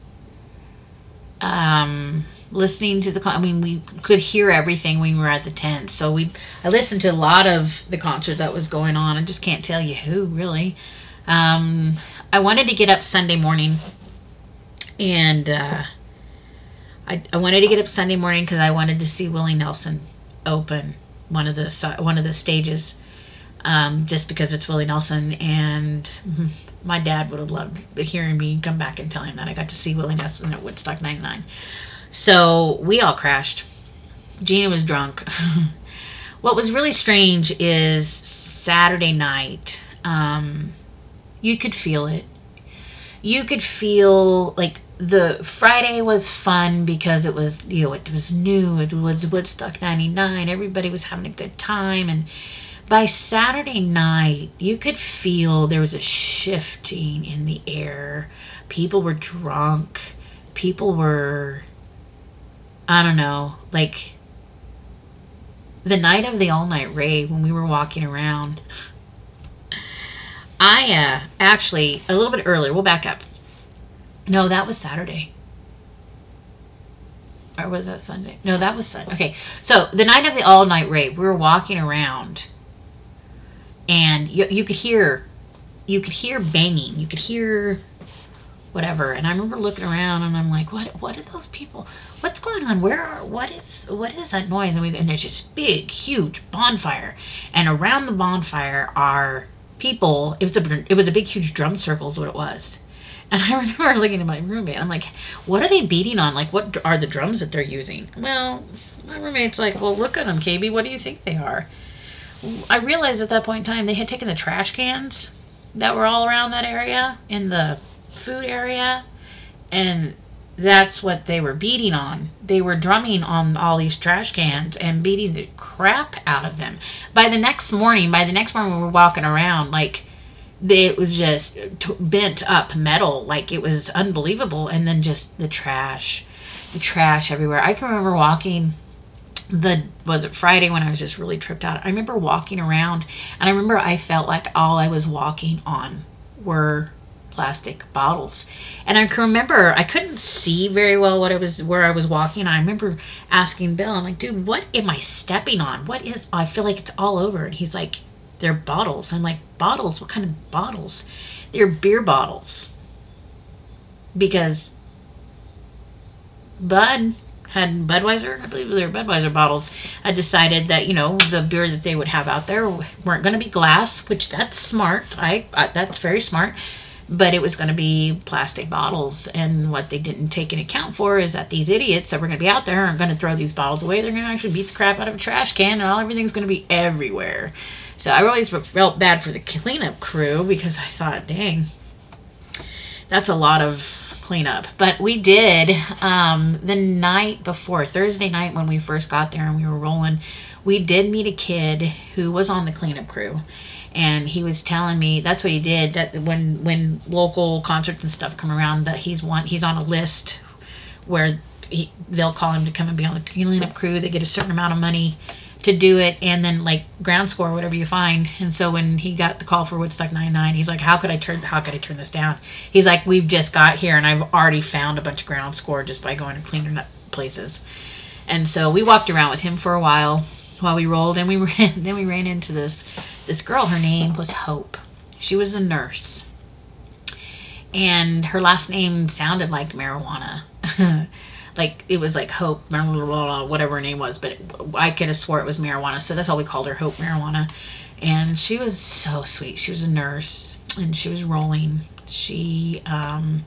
um, listening to the, con- I mean, we could hear everything when we were at the tent. So we, I listened to a lot of the concerts that was going on. I just can't tell you who, really. Um, I wanted to get up Sunday morning, and uh, I, I wanted to get up Sunday morning because I wanted to see Willie Nelson open one of the one of the stages, um, just because it's Willie Nelson, and my dad would have loved hearing me come back and tell him that I got to see Willie Nelson at Woodstock ninety-nine. So we all crashed. Gina was drunk. What was really strange is Saturday night, um, you could feel it. You could feel, like, the Friday was fun because it was, you know, it was new. It was Woodstock ninety-nine. Everybody was having a good time. And by Saturday night, you could feel there was a shifting in the air. People were drunk. People were, I don't know, like, the night of the all-night rave when we were walking around, I, uh, actually, a little bit earlier, we'll back up. No, that was Saturday. Or was that Sunday? No, that was Sunday. Okay, so the night of the all-night rave, we were walking around, and you, you could hear, you could hear banging. You could hear whatever. And I remember looking around, and I'm like, what What are those people? What's going on? Where are, what is, what is that noise? And, we, and there's this big, huge bonfire. And around the bonfire are people. It was a, it was a big, huge drum circle is what it was. And I remember looking at my roommate. I'm like, what are they beating on? Like, what are the drums that they're using? Well, my roommate's like, well, look at them, K B. What do you think they are? I realized at that point in time they had taken the trash cans that were all around that area in the food area, and that's what they were beating on. They were drumming on all these trash cans and beating the crap out of them. By the next morning, by the next morning when we were walking around, like, it was just t- bent up metal. Like, it was unbelievable. And then just the trash, the trash everywhere. I can remember walking the, was it Friday when I was just really tripped out? I remember walking around, and I remember I felt like all I was walking on were plastic bottles. And I can remember I couldn't see very well what it was, where I was walking. I remember asking Bill, I'm like, dude, what am I stepping on? What is, I feel like it's all over. And he's like, they're bottles. I'm like, bottles? What kind of bottles? They're beer bottles. Because Bud had Budweiser, I believe they were Budweiser bottles, had decided that, you know, the beer that they would have out there weren't going to be glass, which that's smart. I, I that's very smart. But it was going to be plastic bottles. And what they didn't take into account for is that these idiots that were going to be out there aren't going to throw these bottles away. They're going to actually beat the crap out of a trash can, and all everything's going to be everywhere. So I always felt bad for the cleanup crew, because I thought, dang, that's a lot of cleanup. But we did, um, the night before, Thursday night when we first got there and we were rolling, we did meet a kid who was on the cleanup crew. And he was telling me that's what he did, that when when local concerts and stuff come around, that he's one he's on a list where he, they'll call him to come and be on the cleanup crew. They get a certain amount of money to do it, and then like ground score whatever you find. And so when he got the call for Woodstock ninety-nine, he's like, how could I turn how could I turn this down? He's like, we've just got here and I've already found a bunch of ground score just by going to cleaning up places. And so we walked around with him for a while while we rolled, and we ran then we ran into this this girl. Her name was Hope. She was a nurse. and her last name sounded like marijuana. Like it was like Hope, blah, blah, blah, whatever her name was, but it, I could have swore it was marijuana, so that's all we called her, Hope Marijuana. And she was so sweet. She was a nurse, and she was rolling. She um,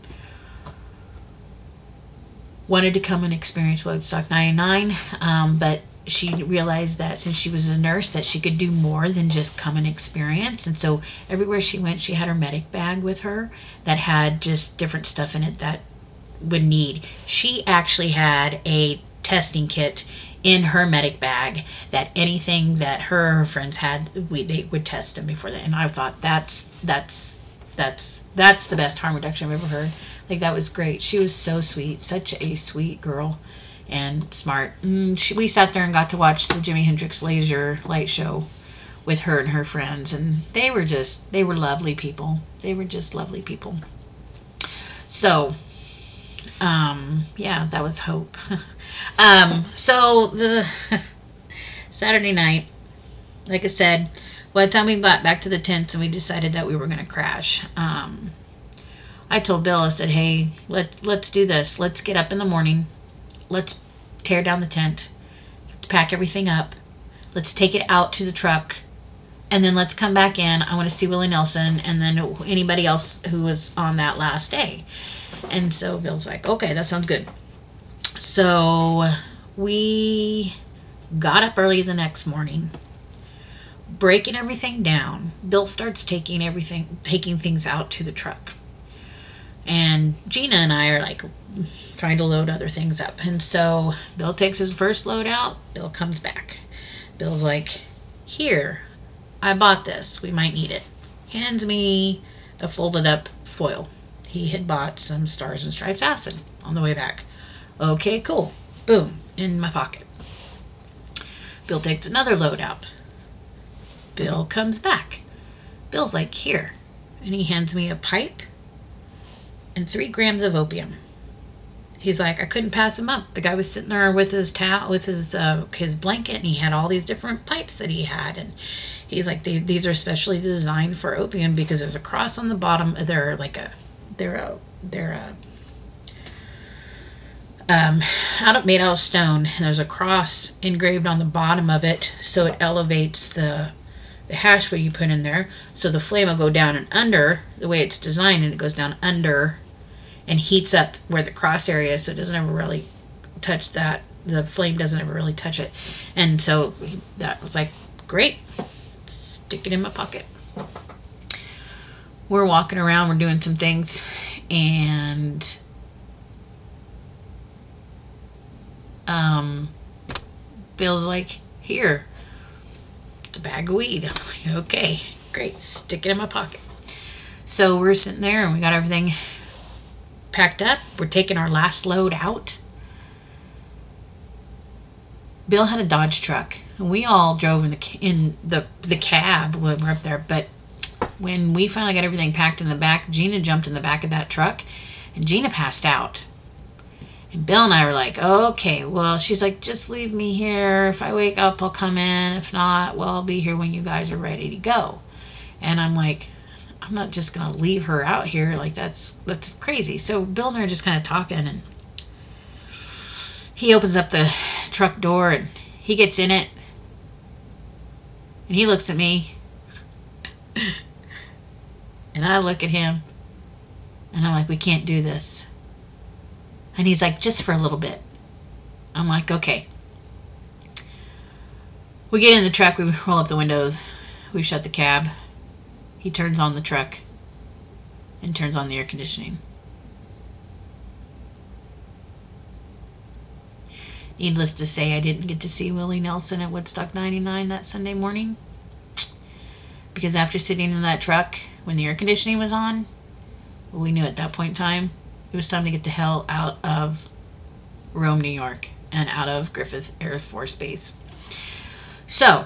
wanted to come and experience Woodstock ninety-nine, um, but she realized that since she was a nurse that she could do more than just come and experience. And so everywhere she went, she had her medic bag with her that had just different stuff in it that would need. She actually had a testing kit in her medic bag that anything that her, her friends had, we they would test them before that. And I thought that's that's that's that's the best harm reduction I've ever heard. Like that was great. She was so sweet, such a sweet girl, and smart. Mm, she, we sat there and got to watch the Jimi Hendrix Laser Light Show with her and her friends, and they were just they were lovely people. They were just lovely people. So. Um, yeah, that was Hope. um, so the Saturday night, like I said, by the time we got back to the tents and we decided that we were going to crash, um, I told Bill, I said, hey, let, let's do this. Let's get up in the morning. Let's tear down the tent. Let's pack everything up. Let's take it out to the truck. And then let's come back in. I want to see Willie Nelson and then anybody else who was on that last day. And so Bill's like, okay, that sounds good. So we got up early the next morning, breaking everything down. Bill starts taking everything, taking things out to the truck. And Gina and I are like trying to load other things up. And so Bill takes his first load out. Bill comes back. Bill's like, here, I bought this. We might need it. Hands me a folded up foil. He had bought some Stars and Stripes acid on the way back. Okay, cool. Boom, in my pocket. Bill takes another load out. Bill comes back. Bill's like, here. And he hands me a pipe and three grams of opium. He's like, I couldn't pass him up. The guy was sitting there with his towel, with his uh, his blanket, and he had all these different pipes that he had. And he's like, these are specially designed for opium because there's a cross on the bottom. They're like a They're a, they're a, um, out of, made out of stone. And there's a cross engraved on the bottom of it, so it elevates the the hash what you put in there. So the flame will go down and under the way it's designed, and it goes down under and heats up where the cross area is, so it doesn't ever really touch that. The flame doesn't ever really touch it. And so he, that was like, great, stick it in my pocket. We're walking around, we're doing some things, and um, Bill's like, here, it's a bag of weed. I'm like, okay, great, stick it in my pocket. So we're sitting there, and we got everything packed up. We're taking our last load out. Bill had a Dodge truck, and we all drove in the in the the cab when we were up there, but when we finally got everything packed in the back, Gina jumped in the back of that truck, and Gina passed out. And Bill and I were like, okay, well, she's like, just leave me here. If I wake up, I'll come in. If not, well, I'll be here when you guys are ready to go. And I'm like, I'm not just going to leave her out here. Like, that's that's crazy. So Bill and I are just kind of talking, and he opens up the truck door, and he gets in it, and he looks at me. And I look at him, and I'm like, we can't do this. And he's like, just for a little bit. I'm like, okay. We get in the truck, we roll up the windows, we shut the cab. He turns on the truck and turns on the air conditioning. Needless to say, I didn't get to see Willie Nelson at Woodstock ninety-nine that Sunday morning. Because after sitting in that truck, when the air conditioning was on, we knew at that point in time, it was time to get the hell out of Rome, New York, and out of Griffith Air Force Base. So,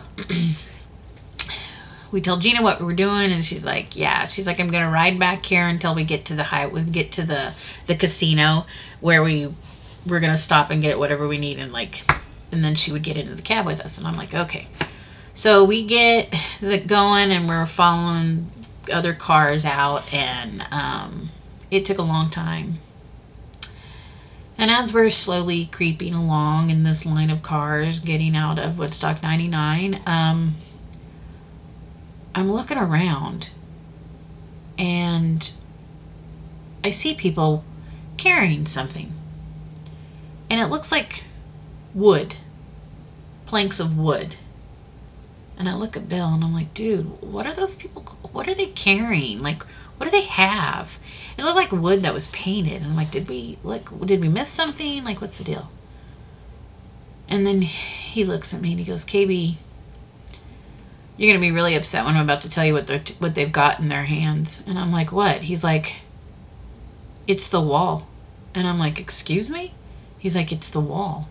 we tell Gina what we were doing, and she's like, yeah. She's like, I'm going to ride back here until we get to the high, we get to the, the casino, where we, we're going to stop and get whatever we need, and like, and then she would get into the cab with us. And I'm like, okay. So we get the going, and we're following other cars out, and um, it took a long time. And as we're slowly creeping along in this line of cars, getting out of Woodstock ninety-nine, um, I'm looking around, and I see people carrying something. And it looks like wood, planks of wood. And I look at Bill, and I'm like, dude, what are those people, what are they carrying? Like, what do they have? It looked like wood that was painted. And I'm like, did we, like, did we miss something? Like, what's the deal? And then he looks at me and he goes, K B, you're going to be really upset when I'm about to tell you what they're, t- what they've got in their hands. And I'm like, what? He's like, it's the wall. And I'm like, excuse me? He's like, it's the wall.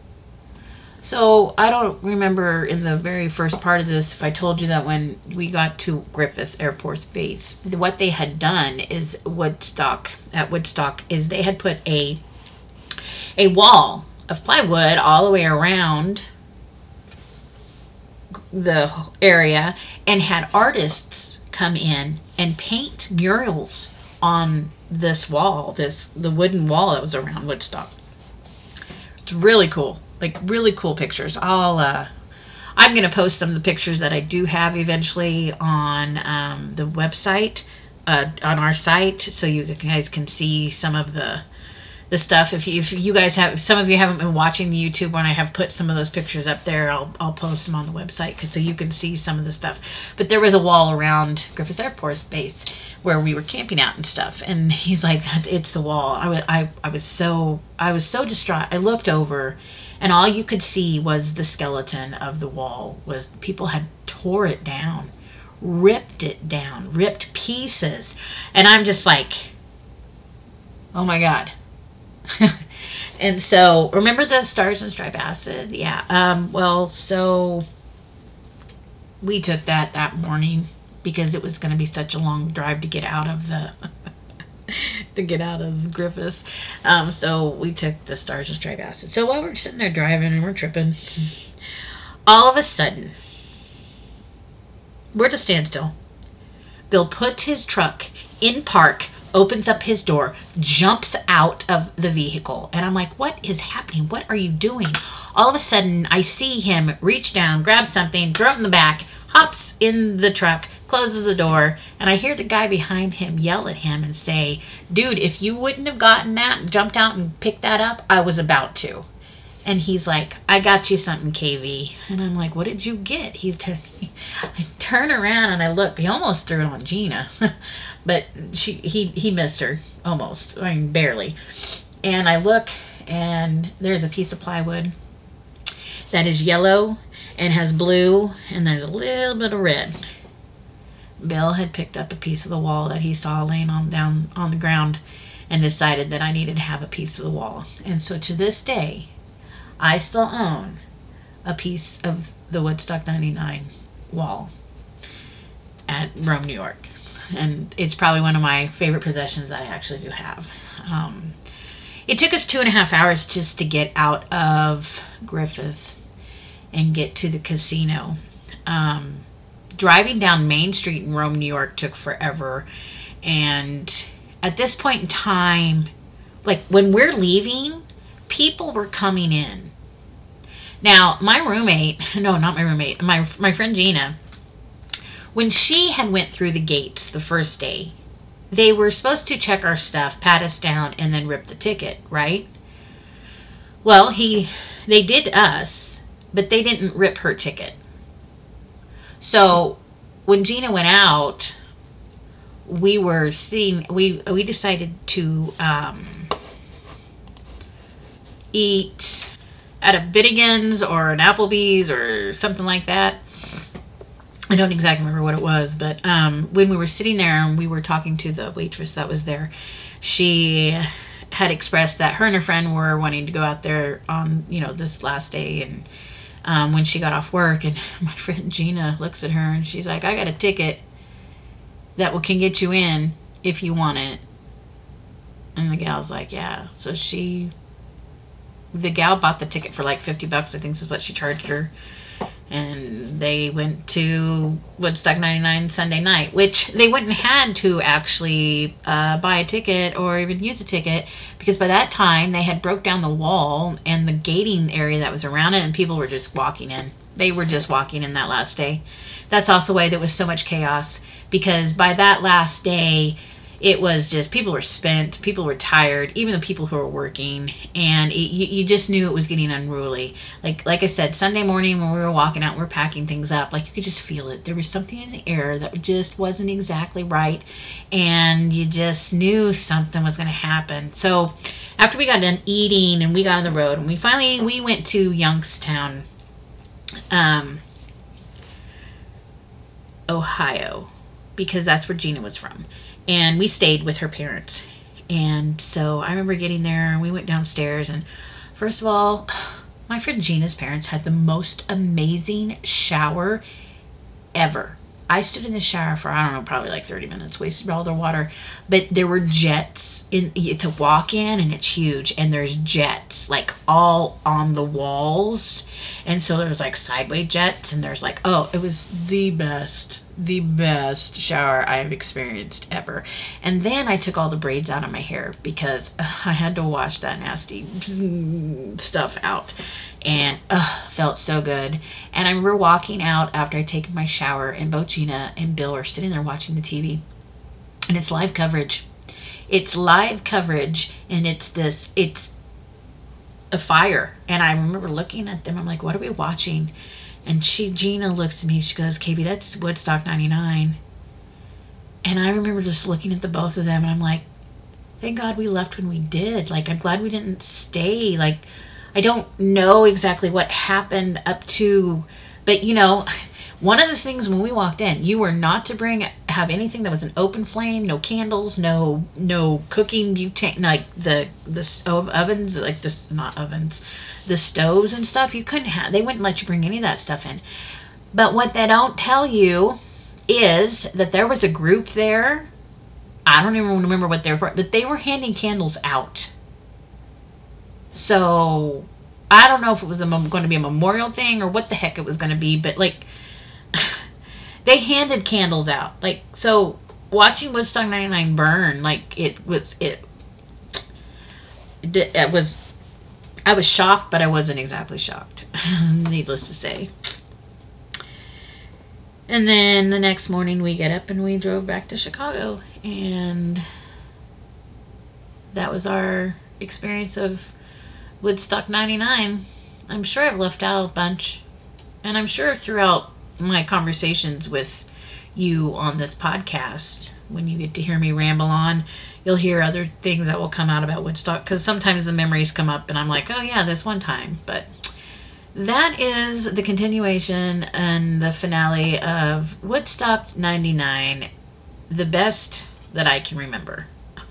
So I don't remember in the very first part of this if I told you that when we got to Griffith Air Force Base, what they had done is Woodstock, at Woodstock, is they had put a a wall of plywood all the way around the area and had artists come in and paint murals on this wall, this the wooden wall that was around Woodstock. It's really cool. Like, really cool pictures. I'll, uh, I'm going to post some of the pictures that I do have eventually on um, the website, uh, on our site, so you guys can see some of the the stuff. If you, if you guys have, some of you haven't been watching the YouTube when I have put some of those pictures up there, I'll I'll post them on the website so you can see some of the stuff. But there was a wall around Griffith Air Force Base where we were camping out and stuff, and he's like, it's the wall. I was, I, I was so, I was so distraught. I looked over, and all you could see was the skeleton of the wall. Was people had tore it down, ripped it down, ripped pieces. And I'm just like, oh my God. And so, remember the Stars and Stripe acid? Yeah. Um, well, so we took that that morning because it was going to be such a long drive to get out of the... to get out of Griffiths. Um, so we took the Stars and Stripe acid. So while we're sitting there driving and we're tripping, all of a sudden, we're at a standstill. Bill puts his truck in park, opens up his door, jumps out of the vehicle. And I'm like, what is happening? What are you doing? All of a sudden, I see him reach down, grab something, throw it in the back, hops in the truck, closes the door, and I hear the guy behind him yell at him and say, dude, if you wouldn't have gotten that and jumped out and picked that up, I was about to. And he's like, I got you something, K V. And I'm like, what did you get? He t- I turn around and I look. He almost threw it on Gina. But she he, he missed her. Almost. I mean, barely. And I look, and there's a piece of plywood that is yellow and has blue, and there's a little bit of red. Bill had picked up a piece of the wall that he saw laying on down on the ground and decided that I needed to have a piece of the wall. And so to this day, I still own a piece of the Woodstock ninety-nine wall at Rome, New York. And it's probably one of my favorite possessions I actually do have. Um, it took us two and a half hours just to get out of Griffith and get to the casino. Um, driving down Main Street in Rome, New York took forever. And at this point in time, like when we're leaving, people were coming in. Now, my roommate, no, not my roommate, my my friend Gina, when she had went through the gates the first day, they were supposed to check our stuff, pat us down, and then rip the ticket, right? Well, he, they did us, but they didn't rip her ticket. So, when Gina went out, we were seeing, we we decided to um, eat at a Bittigan's or an Applebee's or something like that. I don't exactly remember what it was, but um, when we were sitting there and we were talking to the waitress that was there, she had expressed that her and her friend were wanting to go out there on, you know, this last day, and um, when she got off work, and my friend Gina looks at her and she's like, I got a ticket that will, can get you in if you want it. And the gal's like, yeah. So she, the gal bought the ticket for like fifty bucks, I think is what she charged her. and they went to Woodstock ninety-nine Sunday night, which they wouldn't had to actually uh, buy a ticket or even use a ticket, because by that time they had broke down the wall and the gating area that was around it, and people were just walking in. They were just walking in that last day. That's also why there was so much chaos, because by that last day, it was just, people were spent, people were tired, even the people who were working, and it, you, you just knew it was getting unruly. Like like I said, Sunday morning when we were walking out, we were packing things up, like you could just feel it. There was something in the air that just wasn't exactly right, and you just knew something was going to happen. So after we got done eating and we got on the road, and we finally, we went to Youngstown, um, Ohio, because that's where Gina was from. And we stayed with her parents. And so I remember getting there and we went downstairs. And first of all, my friend Gina's parents had the most amazing shower ever. I stood in the shower for, I don't know, probably like thirty minutes, wasted all their water. But there were jets. In, it's a walk-in and it's huge. And there's jets like all on the walls. And so there's like sideway jets. And there's like, oh, it was the best, the best shower I've experienced ever. And then I took all the braids out of my hair because uh, I had to wash that nasty stuff out. And uh, felt so good. And I remember walking out after I'd taken my shower, and both Gina and Bill were sitting there watching the T V. And it's live coverage. It's live coverage, and it's this, it's a fire. And I remember looking at them, I'm like, what are we watching? And she, Gina looks at me, she goes, K B, that's Woodstock ninety-nine. And I remember just looking at the both of them, and I'm like, thank God we left when we did. Like, I'm glad we didn't stay. Like, I don't know exactly what happened up to, but you know, one of the things when we walked in, you were not to bring, have anything that was an open flame, no candles, no, no cooking butane, like the, the stove ovens, like the, not ovens, the stoves and stuff. You couldn't have, they wouldn't let you bring any of that stuff in. But what they don't tell you is that there was a group there. I don't even remember what they were for, but they were handing candles out. So, I don't know if it was a, going to be a memorial thing or what the heck it was going to be, but like, they handed candles out. Like, so, watching Woodstock ninety-nine burn, like, it was, it, it, it was, I was shocked, but I wasn't exactly shocked, needless to say. And then the next morning we get up and we drove back to Chicago, and that was our experience of Woodstock ninety-nine. I'm sure I've left out a bunch, and I'm sure throughout my conversations with you on this podcast, when you get to hear me ramble on, you'll hear other things that will come out about Woodstock, because sometimes the memories come up and I'm like, oh yeah, this one time. But that is the continuation and the finale of Woodstock ninety-nine, the best that I can remember.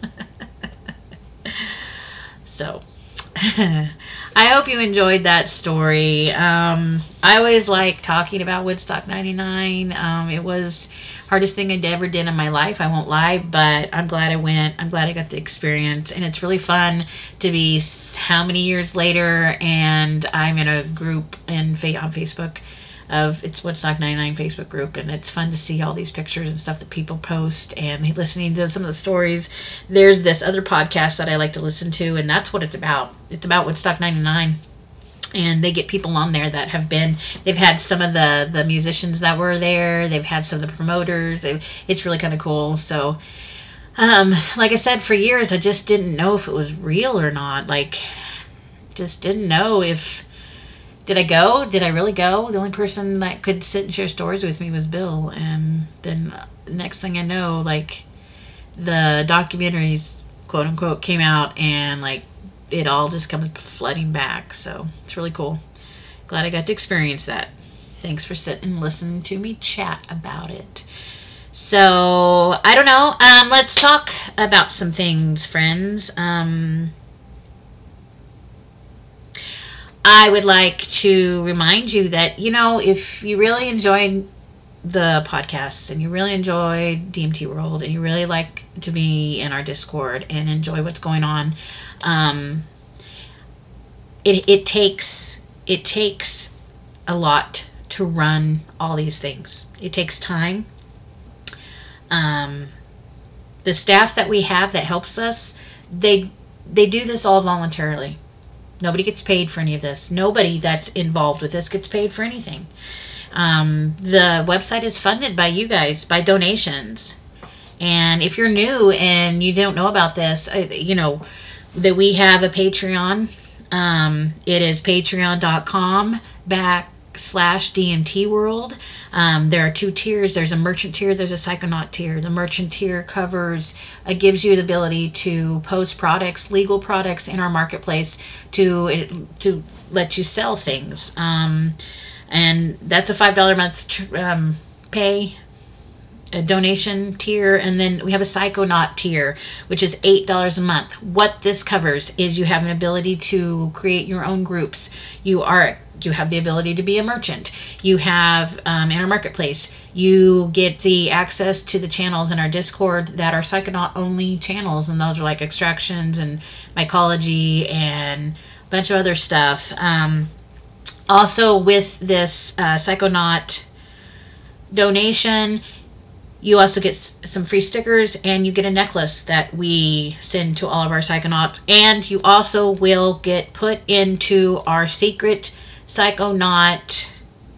So I hope you enjoyed that story. Um, I always like talking about Woodstock ninety-nine. Um, it was hardest thing I ever did in my life, I won't lie, but I'm glad I went. I'm glad I got the experience, and it's really fun to be how many years later, and I'm in a group in on Facebook of, it's Woodstock ninety-nine Facebook group, and it's fun to see all these pictures and stuff that people post, and listening to some of the stories. There's this other podcast that I like to listen to, and that's what it's about. It's about Woodstock ninety-nine, and they get people on there that have been, they've had some of the, the musicians that were there, they've had some of the promoters. It's really kind of cool. So, um, like I said, for years, I just didn't know if it was real or not. Like, just didn't know if, Did I go? Did I really go? The only person that could sit and share stories with me was Bill. And then next thing I know, like, the documentaries, quote unquote, came out, and like, it all just comes flooding back. So it's really cool. Glad I got to experience that. Thanks for sitting and listening to me chat about it. So, I don't know. Um, let's talk about some things, friends. Um... I would like to remind you that, you know, if you really enjoyed the podcasts and you really enjoy D M T World and you really like to be in our Discord and enjoy what's going on, um, it it takes it takes a lot to run all these things. It takes time. Um, the staff that we have that helps us, they they do this all voluntarily. Nobody gets paid for any of this. Nobody that's involved with this gets paid for anything. Um, the website is funded by you guys, by donations. And if you're new and you don't know about this, you know, that we have a Patreon. Um, it is patreon.com backslash DMT World. Um, there are two tiers. There's a merchant tier. There's a psychonaut tier. The merchant tier covers, uh, gives you the ability to post products, legal products in our marketplace to, to let you sell things. Um, and that's a five dollars a month tr- um, pay. A donation tier, and then we have a psychonaut tier, which is eight dollars a month. What this covers is you have an ability to create your own groups. You are you have the ability to be a merchant. You have um, in our marketplace, you get the access to the channels in our Discord that are psychonaut only channels, and those are like extractions and mycology and a bunch of other stuff. Um, also, with this uh, psychonaut donation, you also get some free stickers, and you get a necklace that we send to all of our psychonauts. And you also will get put into our secret psychonaut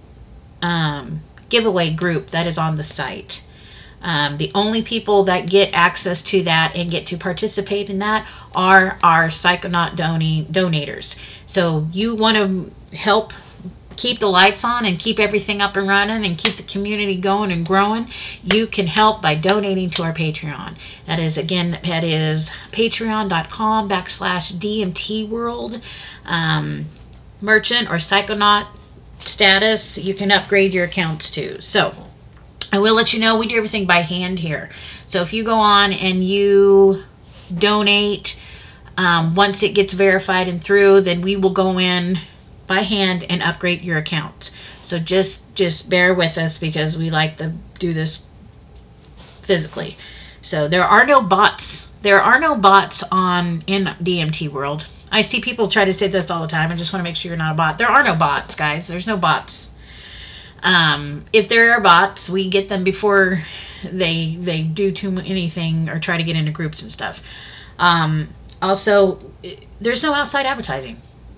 um, giveaway group that is on the site. Um, the only people that get access to that and get to participate in that are our psychonaut doni- donators. So you want to help keep the lights on and keep everything up and running and keep the community going and growing, you can help by donating to our Patreon. That is, again, that is patreon.com backslash DMT World. Um, merchant or psychonaut status, you can upgrade your accounts too. So I will let you know we do everything by hand here. So if you go on and you donate, um, once it gets verified and through, then we will go in by hand and upgrade your account. So just just bear with us because we like to do this physically. So there are no bots. There are no bots on in D M T World. I see people try to say this all the time. I just want to make sure you're not a bot. There are no bots, guys. There's no bots. Um, if there are bots, we get them before they they do too anything or try to get into groups and stuff. Um, also, there's no outside advertising.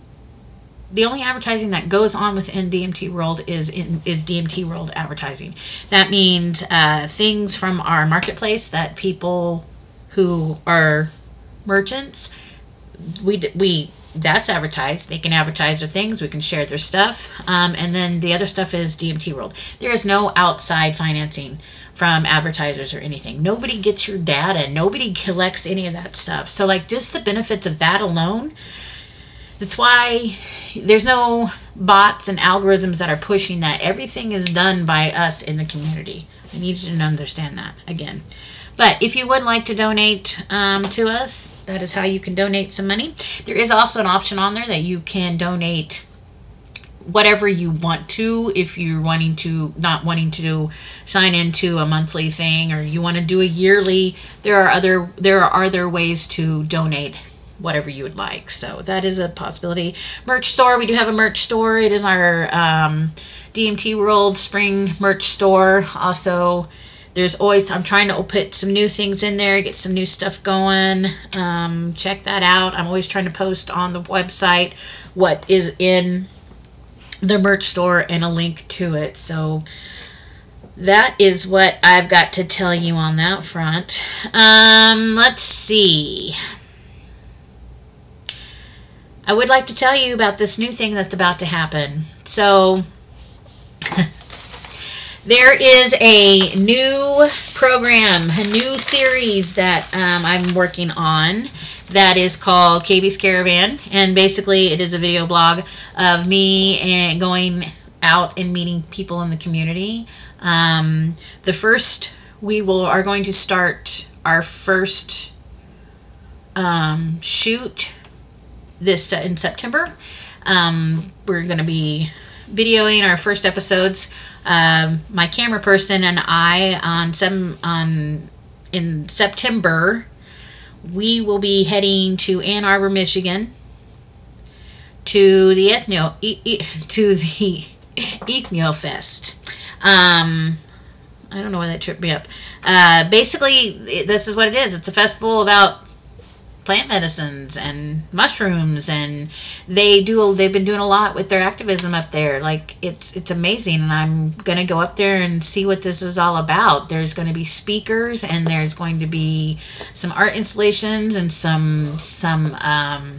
The only advertising that goes on within D M T World is in is D M T World advertising. That means uh, things from our marketplace that people who are merchants, we we that's advertised. They can advertise their things. We can share their stuff. Um, and then the other stuff is D M T World. There is no outside financing from advertisers or anything. Nobody gets your data. Nobody collects any of that stuff. So like just the benefits of that alone. That's why there's no bots and algorithms that are pushing that. Everything is done by us in the community. I need you to understand that again. But if you would like to donate um, to us, that is how you can donate some money. There is also an option on there that you can donate whatever you want to. If you're wanting to, not wanting to sign into a monthly thing, or you want to do a yearly, there are other there are other ways to donate whatever you would like. So that is a possibility. Merch store. We do have a merch store. It is our um, D M T World Spring merch store. Also, there's always, I'm trying to put some new things in there, get some new stuff going. Um, check that out. I'm always trying to post on the website what is in the merch store and a link to it. So that is what I've got to tell you on that front. Um, let's see. I would like to tell you about this new thing that's about to happen. So there is a new program, a new series that um, I'm working on that is called K B's Caravan. And basically it is a video blog of me and going out and meeting people in the community. Um, the first, we will are going to start our first um, shoot this uh, in September. Um, we're going to be videoing our first episodes. Um, my camera person and I on some on in September, we will be heading to Ann Arbor, Michigan, to the ethno e- e- to the Ethnofest. Um, I don't know why that tripped me up. Uh, basically, it, this is what it is. It's a festival about plant medicines and mushrooms, and they do. They've been doing a lot with their activism up there. Like it's it's amazing, and I'm gonna go up there and see what this is all about. There's going to be speakers, and there's going to be some art installations and some some um,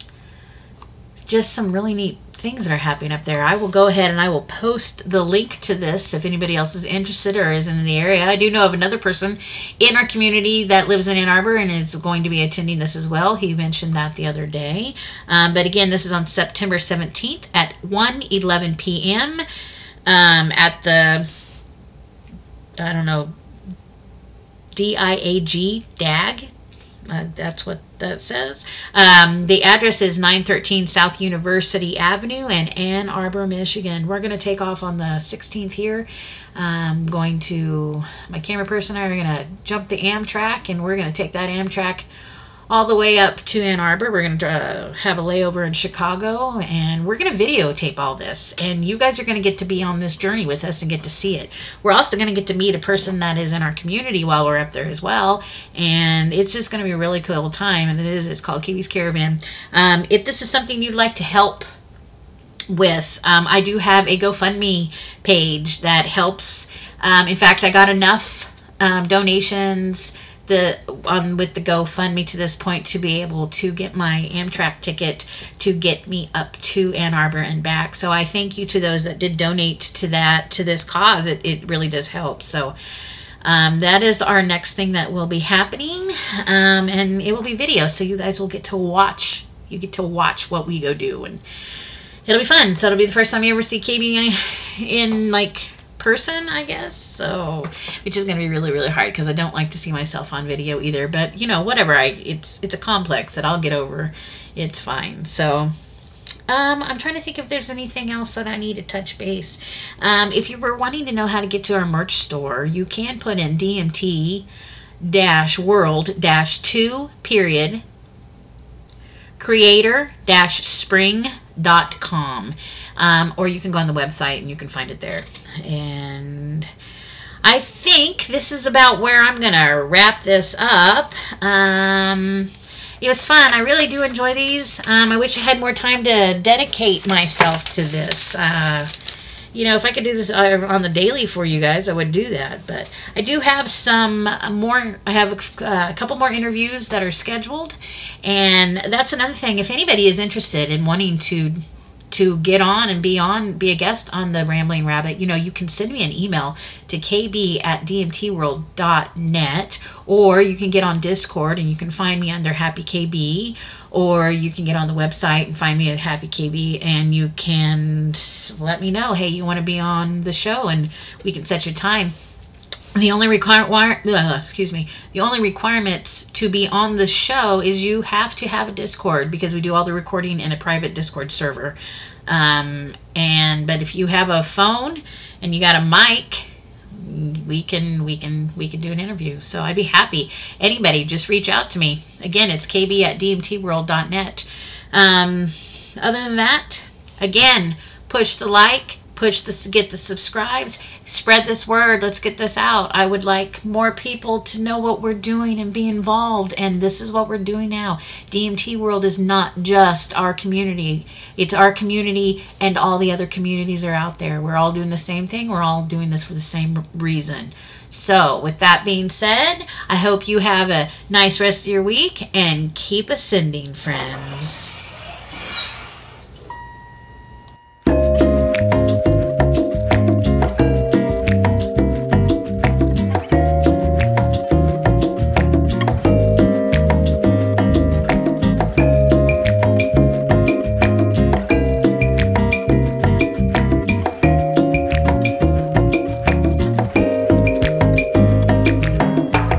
just some really neat things that are happening up there. I will go ahead and I will post the link to this if anybody else is interested or is in the area. I do know of another person in our community that lives in Ann Arbor and is going to be attending this as well. He mentioned that the other day. Um, but again, this is on September seventeenth at one eleven p.m. Um, at the, I don't know, D I A G, D A G. Uh, that's what that says. Um, the address is nine thirteen South University Avenue in Ann Arbor, Michigan. We're going to take off on the sixteenth here. I'm going to, my camera person and I are going to jump the Amtrak, and we're going to take that Amtrak all the way up to Ann Arbor. We're going to uh, have a layover in Chicago, and we're going to videotape all this. And you guys are going to get to be on this journey with us and get to see it. We're also going to get to meet a person that is in our community while we're up there as well. And it's just going to be a really cool time. And it is, it's called K B's Caravan. Um, if this is something you'd like to help with, um, I do have a GoFundMe page that helps. Um, in fact, I got enough um, donations the on with the GoFundMe to this point to be able to get my Amtrak ticket to get me up to Ann Arbor and back. So I thank you to those that did donate to that, to this cause. It, it really does help. So um, that is our next thing that will be happening. Um, and it will be video, so you guys will get to watch. You get to watch what we go do, and it'll be fun. So it'll be the first time you ever see K B in like person, I guess. So, which is going to be really, really hard because I don't like to see myself on video either. But you know, whatever. I it's it's a complex that I'll get over. It's fine. So, um, I'm trying to think if there's anything else that I need to touch base. Um, if you were wanting to know how to get to our merch store, you can put in D M T dash world dash two period creator dash spring dot com. Um, or you can go on the website and you can find it there. And I think this is about where I'm going to wrap this up. Um, it was fun. I really do enjoy these. Um, I wish I had more time to dedicate myself to this. Uh, you know, if I could do this on the daily for you guys, I would do that. But I do have some more, I have a, a couple more interviews that are scheduled. And that's another thing. If anybody is interested in wanting to to get on and be on, be a guest on the Rambling Rabbit, you know, you can send me an email to kb at dmtworld dot net, or you can get on Discord and you can find me under Happy K B, or you can get on the website and find me at Happy K B, and you can let me know, hey, you want to be on the show, and we can set your time. The only require, uh, excuse me, the only requirements to be on the show is you have to have a Discord, because we do all the recording in a private Discord server. Um, and but if you have a phone and you got a mic, we can we can we can do an interview. So I'd be happy. Anybody, just reach out to me. Again, it's kb at dmtworld dot net. Um, other than that, again, push the like. Push this, get the subscribes, spread this word. Let's get this out. I would like more people to know what we're doing and be involved. And this is what we're doing now. D M T World is not just our community. It's our community, and all the other communities are out there. We're all doing the same thing. We're all doing this for the same reason. So with that being said, I hope you have a nice rest of your week, and keep ascending, friends.